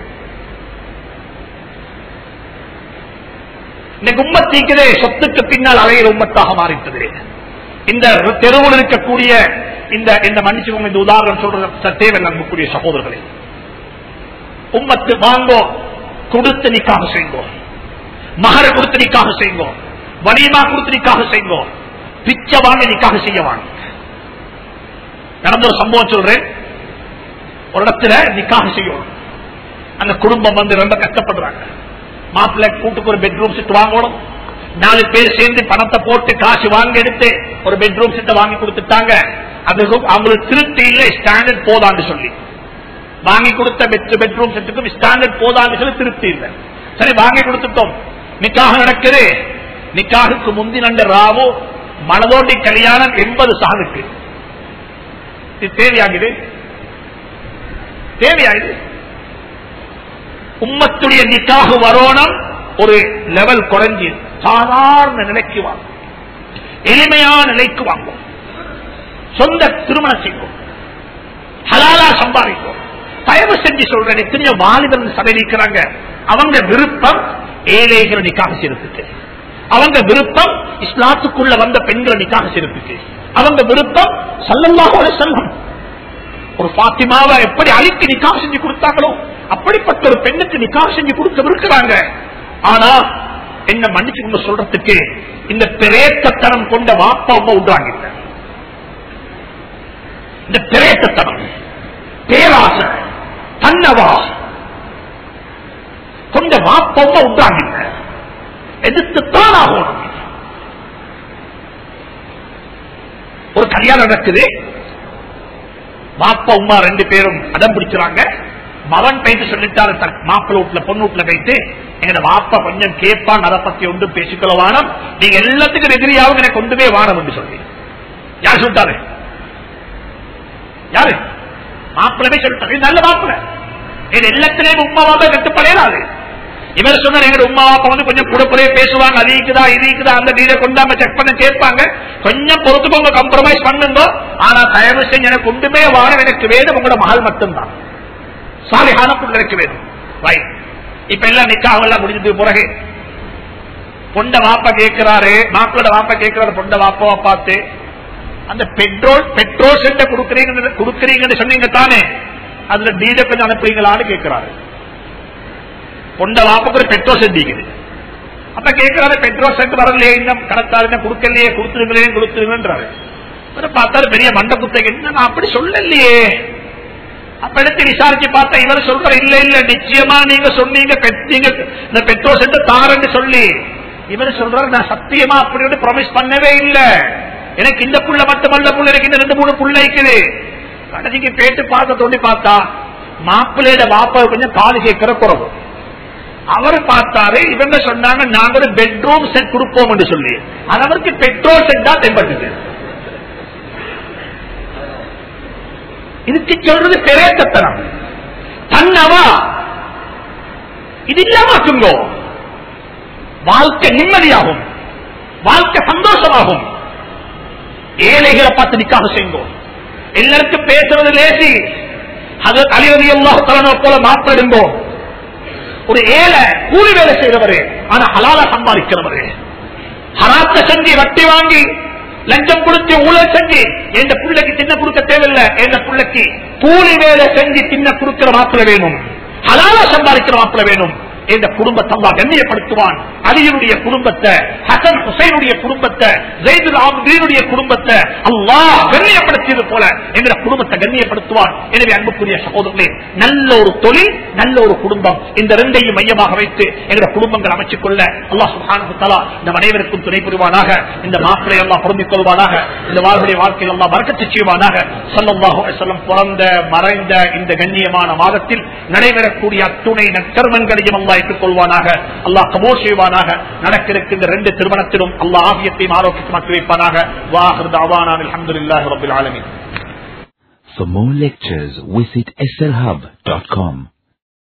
இன்னைக்கு உம்மத்திக்குதே சொத்துக்கு பின்னால் அலையிற உம்மத்தாக மாறிட்டது. இந்த தெருவில் இருக்கக்கூடிய இந்த இந்த மன்னிச்சுக்கோங்க, இந்த உதாரணம் சொல்ற தேவையில்லை அன்புக்குரிய சகோதரர்களே. உம்மத்து வாங்கோ, கொடுத்து நிக்காக செய்யுங்கோ, மகர கொடுத்து நிக்காக செய்யுங்கோ, வலிமா கொடுத்து நிக்காக செய்யுங்கோ, பிச்சை வாங்க நிக்காக செய்ய வாங்க. நடந்த ஒரு சம்பவம் சொல்றேன். ஒரு இடத்துல நிக்காக செய்யணும், அந்த குடும்பம் வந்து ரொம்ப கஷ்டப்படுறாங்க. மாப்பிள்ளை கூட்டுக்கு ஒரு பெட்ரூம் செட் வாங்கணும். நாலு பேர் சேர்ந்து பணத்தை போட்டு காசு வாங்கி எடுத்து ஒரு பெட்ரூம் செட்டை வாங்கி கொடுத்துட்டாங்க. அதுக்கு அவங்களுக்கு திருப்தி இல்லை, ஸ்டாண்டர்ட் போதான்னு சொல்லி வாங்கி கொடுத்த பெட்ரூம் செட்டுக்கும் ஸ்டாண்டர்ட் போதான்னு சொல்லி திருப்தி இல்லை. சரி வாங்கி கொடுத்துட்டோம். நிக்காக நடக்குது. நிக்காகுக்கு முந்தி நண்ட ராவோ மனதோண்டி கல்யாணம் எண்பது சாகுக்கு. இது தேவையாகுது தேவையாகுது உம்மத்துடைய நிக்காக வரோணம் ஒரு லெவல் குறைஞ்சி சாதாரண நிலைக்கு வாங்கும், எளிமையான நிலைக்கு வாங்கும், சொந்த திருமணம் செய்வோம், ஹலாலா சம்பாதிப்போம். தயவு செஞ்சு சொல்றேன், எத்தனையோ வாலிபர்கள் சபை நிற்கிறாங்க. அவங்க விருப்பம் ஏழைகளை நிக்காக செய்யறதுக்கு, அவங்க விருப்பம் இஸ்லாத்துக்குள்ள வந்த பெண்களை நிக்காக செய்யறதுக்கு, அவங்க விருப்பம் ஸல்லல்லாஹு அலைஹி வஸல்லம் ஒரு பாத்திமாவை எப்படி அழிக்கு நிக்காக செஞ்சு கொடுத்தாங்களோ அப்படிப்பட்ட ஒரு பெண்ணுக்கு நிக்காக செஞ்சு கொடுக்க விருக்கிறாங்க. ஆனா என்ன மன்னிச்சு சொல்றதுக்கு இந்த பிரேத்தத்தனம் கொண்ட வாப்பா அம்மா விடுறாங்க. இந்த பிரேத்தத்தனம், பேராசை, தன்னவா கொண்ட வாப்பா அம்மா விடுறாங்க. எதிர்த்துத்தான் ஆகணும். ஒரு கல்யாணம் நடக்குது. வாப்பா உமா ரெண்டு பேரும் அடம் பிடிச்சாங்க. மகன் போயிட்டு சொல்லிட்டாரு மாப்பிள்ள வீட்டுல பொண்ணு வீட்டுல போயிட்டு, எங்க வாப்பா கொஞ்சம் கேட்பான், அதை பத்தி ஒன்று பேசிக்கொள்ள வானம், நீங்க எல்லாத்துக்கும் எதிரியாவும் எனக்கு கொண்டுமே வானம் என்று சொல்லி. யாரு சொல்லிட்டாரு? யாரு? மாப்பிள்ளவே சொல்லிட்டாரு. நல்ல மாப்பிள்ள, இது எல்லாத்திலேயும் உமா வாப்பா கட்டுப்படையாது. இவர் சொன்னார் எங்க உமா வாப்பா வந்து கொஞ்சம் குடப்புறையே பேசுவாங்க, அது இருக்குதா இது இருக்குதா அந்த டீலை கொண்டாங்க செக் பண்ண கேட்பாங்க, கொஞ்சம் பொறுத்துக்கோங்க, கம்ப்ரமைஸ் பண்ணுங்க. ஆனா தயவு செஞ்சு எனக்கு ஒன்றுமே வாரம், எனக்கு வேணும் உங்களோட மகள் மட்டும்தான், சாலிஹான பொண்ணு எனக்கு வேணும். ரைட். இப்ப எல்லாம் நிக்காக எல்லாம் முடிஞ்சதுக்கு பிறகு பொண்ட வாப்பா கேட்கிறாரு, மாப்பிளோட வாப்பா கேட்கிறாரு பொண்ட வாப்பாவை பார்த்து, அந்த பெட்ரோல் பெட்ரோல் சென்ட கொடுக்கறீங்க கொடுக்கறீங்கன்னு சொன்னீங்க தானே, அதுல டீலை கொஞ்சம் அனுப்புறீங்களான்னு கேட்கிறாரு. பொண்ட வாப்புக்கு ஒரு பெட்ரோல் சென்டிக்குது. அப்ப கேட்கிறாரு பெட்ரோல் சென்ட் வரலையே, இன்னும் கடத்தாரு கொடுக்கலையே, கொடுத்துருங்களே கொடுத்துருங்கன்றாரு. பார்த்தாரு பெரிய மண்ட குத்தகை, நான் அப்படி சொல்லலையே. அப்ப எடுத்து விசாரிச்சு பார்த்தா இவர் சொல்ற இல்ல இல்ல நிச்சயமா நீங்க சொன்னீங்க இந்த பெட்ரோல் சென்ட் தாரன்னு சொல்லி. இவர் சொல்றாரு நான் சத்தியமா அப்படி ப்ராமிஸ் பண்ணவே இல்லை, எனக்கு இந்த புள்ள மட்டுமல்ல புள்ள எனக்கு இந்த ரெண்டு மூணு புள்ள இருக்குது. கடைசிக்கு பேட்டு பார்க்க தோண்டி பார்த்தா மாப்பிள்ளையோட வாப்பாவை கொஞ்சம் காது கேட்கிற குறவு. அவரு பார்த்தாரு, இவங்க சொன்னாங்க நாங்க ஒரு பெட்ரூம் செட் கொடுப்போம் என்று சொல்லி, அவருக்கு பெட்ரோல் செட் தான் தென்பட்டது. இதுக்கு சொல்றது பெரேத்தனம், தன்னவா. இது இல்லாமக்குங்கோ, வாழ்க்கை நிம்மதியாகும், வாழ்க்கை சந்தோஷமாகும். ஏழைகளை பார்த்து நிக்காக செய்யுங்கோ. எல்லாருக்கும் பேசுறது லேசி. அது அலிரதி அல்லாஹ் தஆலா போல மாற்றிடுங்கோ. ஒரு ஏழை கூலி வேலை செய்யறவரு, ஆனா ஹலாலா சம்பாதிக்கிறவரு, ஹராத்த செஞ்சு வட்டி வாங்கி லஞ்சம் கொடுத்து ஊழல் செஞ்சு எந்த பிள்ளைக்கு தின்ன கொடுக்க தேவையில்லை, எந்த பிள்ளைக்கு கூலி வேலை செஞ்சு தின்ன கொடுக்கிற மாப்பிள்ள வேணும், ஹலாலா சம்பாதிக்கிற மாப்பிள்ள வேணும். இந்த குடும்பத்தை அல்லாஹ் கண்ணியப்படுத்துவான். அலியுடைய குடும்பத்தை, ஹசன் ஹுசைனுடைய குடும்பத்தை, ஸைதுல் ஆபிதீனுடைய குடும்பத்தை அல்லாஹ் கண்ணியப்படுத்தியது போல எங்க குடும்பத்தை கண்ணியப்படுத்துவான். எனவே அன்புக்குரிய சகோதரர்களே, நல்ல ஒரு தொழில், நல்ல ஒரு குடும்பம், இந்த ரெண்டையும் மையமாக வைத்து எங்க குடும்பங்கள் அமைச்சுக் கொள்ள அல்லாஹ் சுப்ஹானஹு வ தஆலா நம் அனைவருக்கும் துணை புரிவானாக. இந்த மாப்பிளை அல்லாஹ் பொருந்திக் கொள்வானாக. இந்த வாழ்வுடைய வாழ்க்கையில் அல்லாஹ் பரக்கத்து செய்வானாக. ஸல்லல்லாஹு அலைஹி வஸல்லம் பிறந்த மறைந்த இந்த கண்ணியமான மாதத்தில் நடைபெறக்கூடிய அத்துணை நற்கர்மங்களையும் அல்லாஹ் ஏற்றுக்கொள்வானாக. அல்லாஹ் கபூல் செய்வானாக. நடக்க இருக்கின்ற ரெண்டு திருமணத்திலும் அல்லாஹ் ஆஃபியத்தையும் ஆரோக்கியத்தையும் ஆக்கி வைப்பானாக. வாஹிர் தஅவானா அல்ஹம்துலில்லாஹி ரப்பில் ஆலமீன். For more lectures, visit S L hub dot com.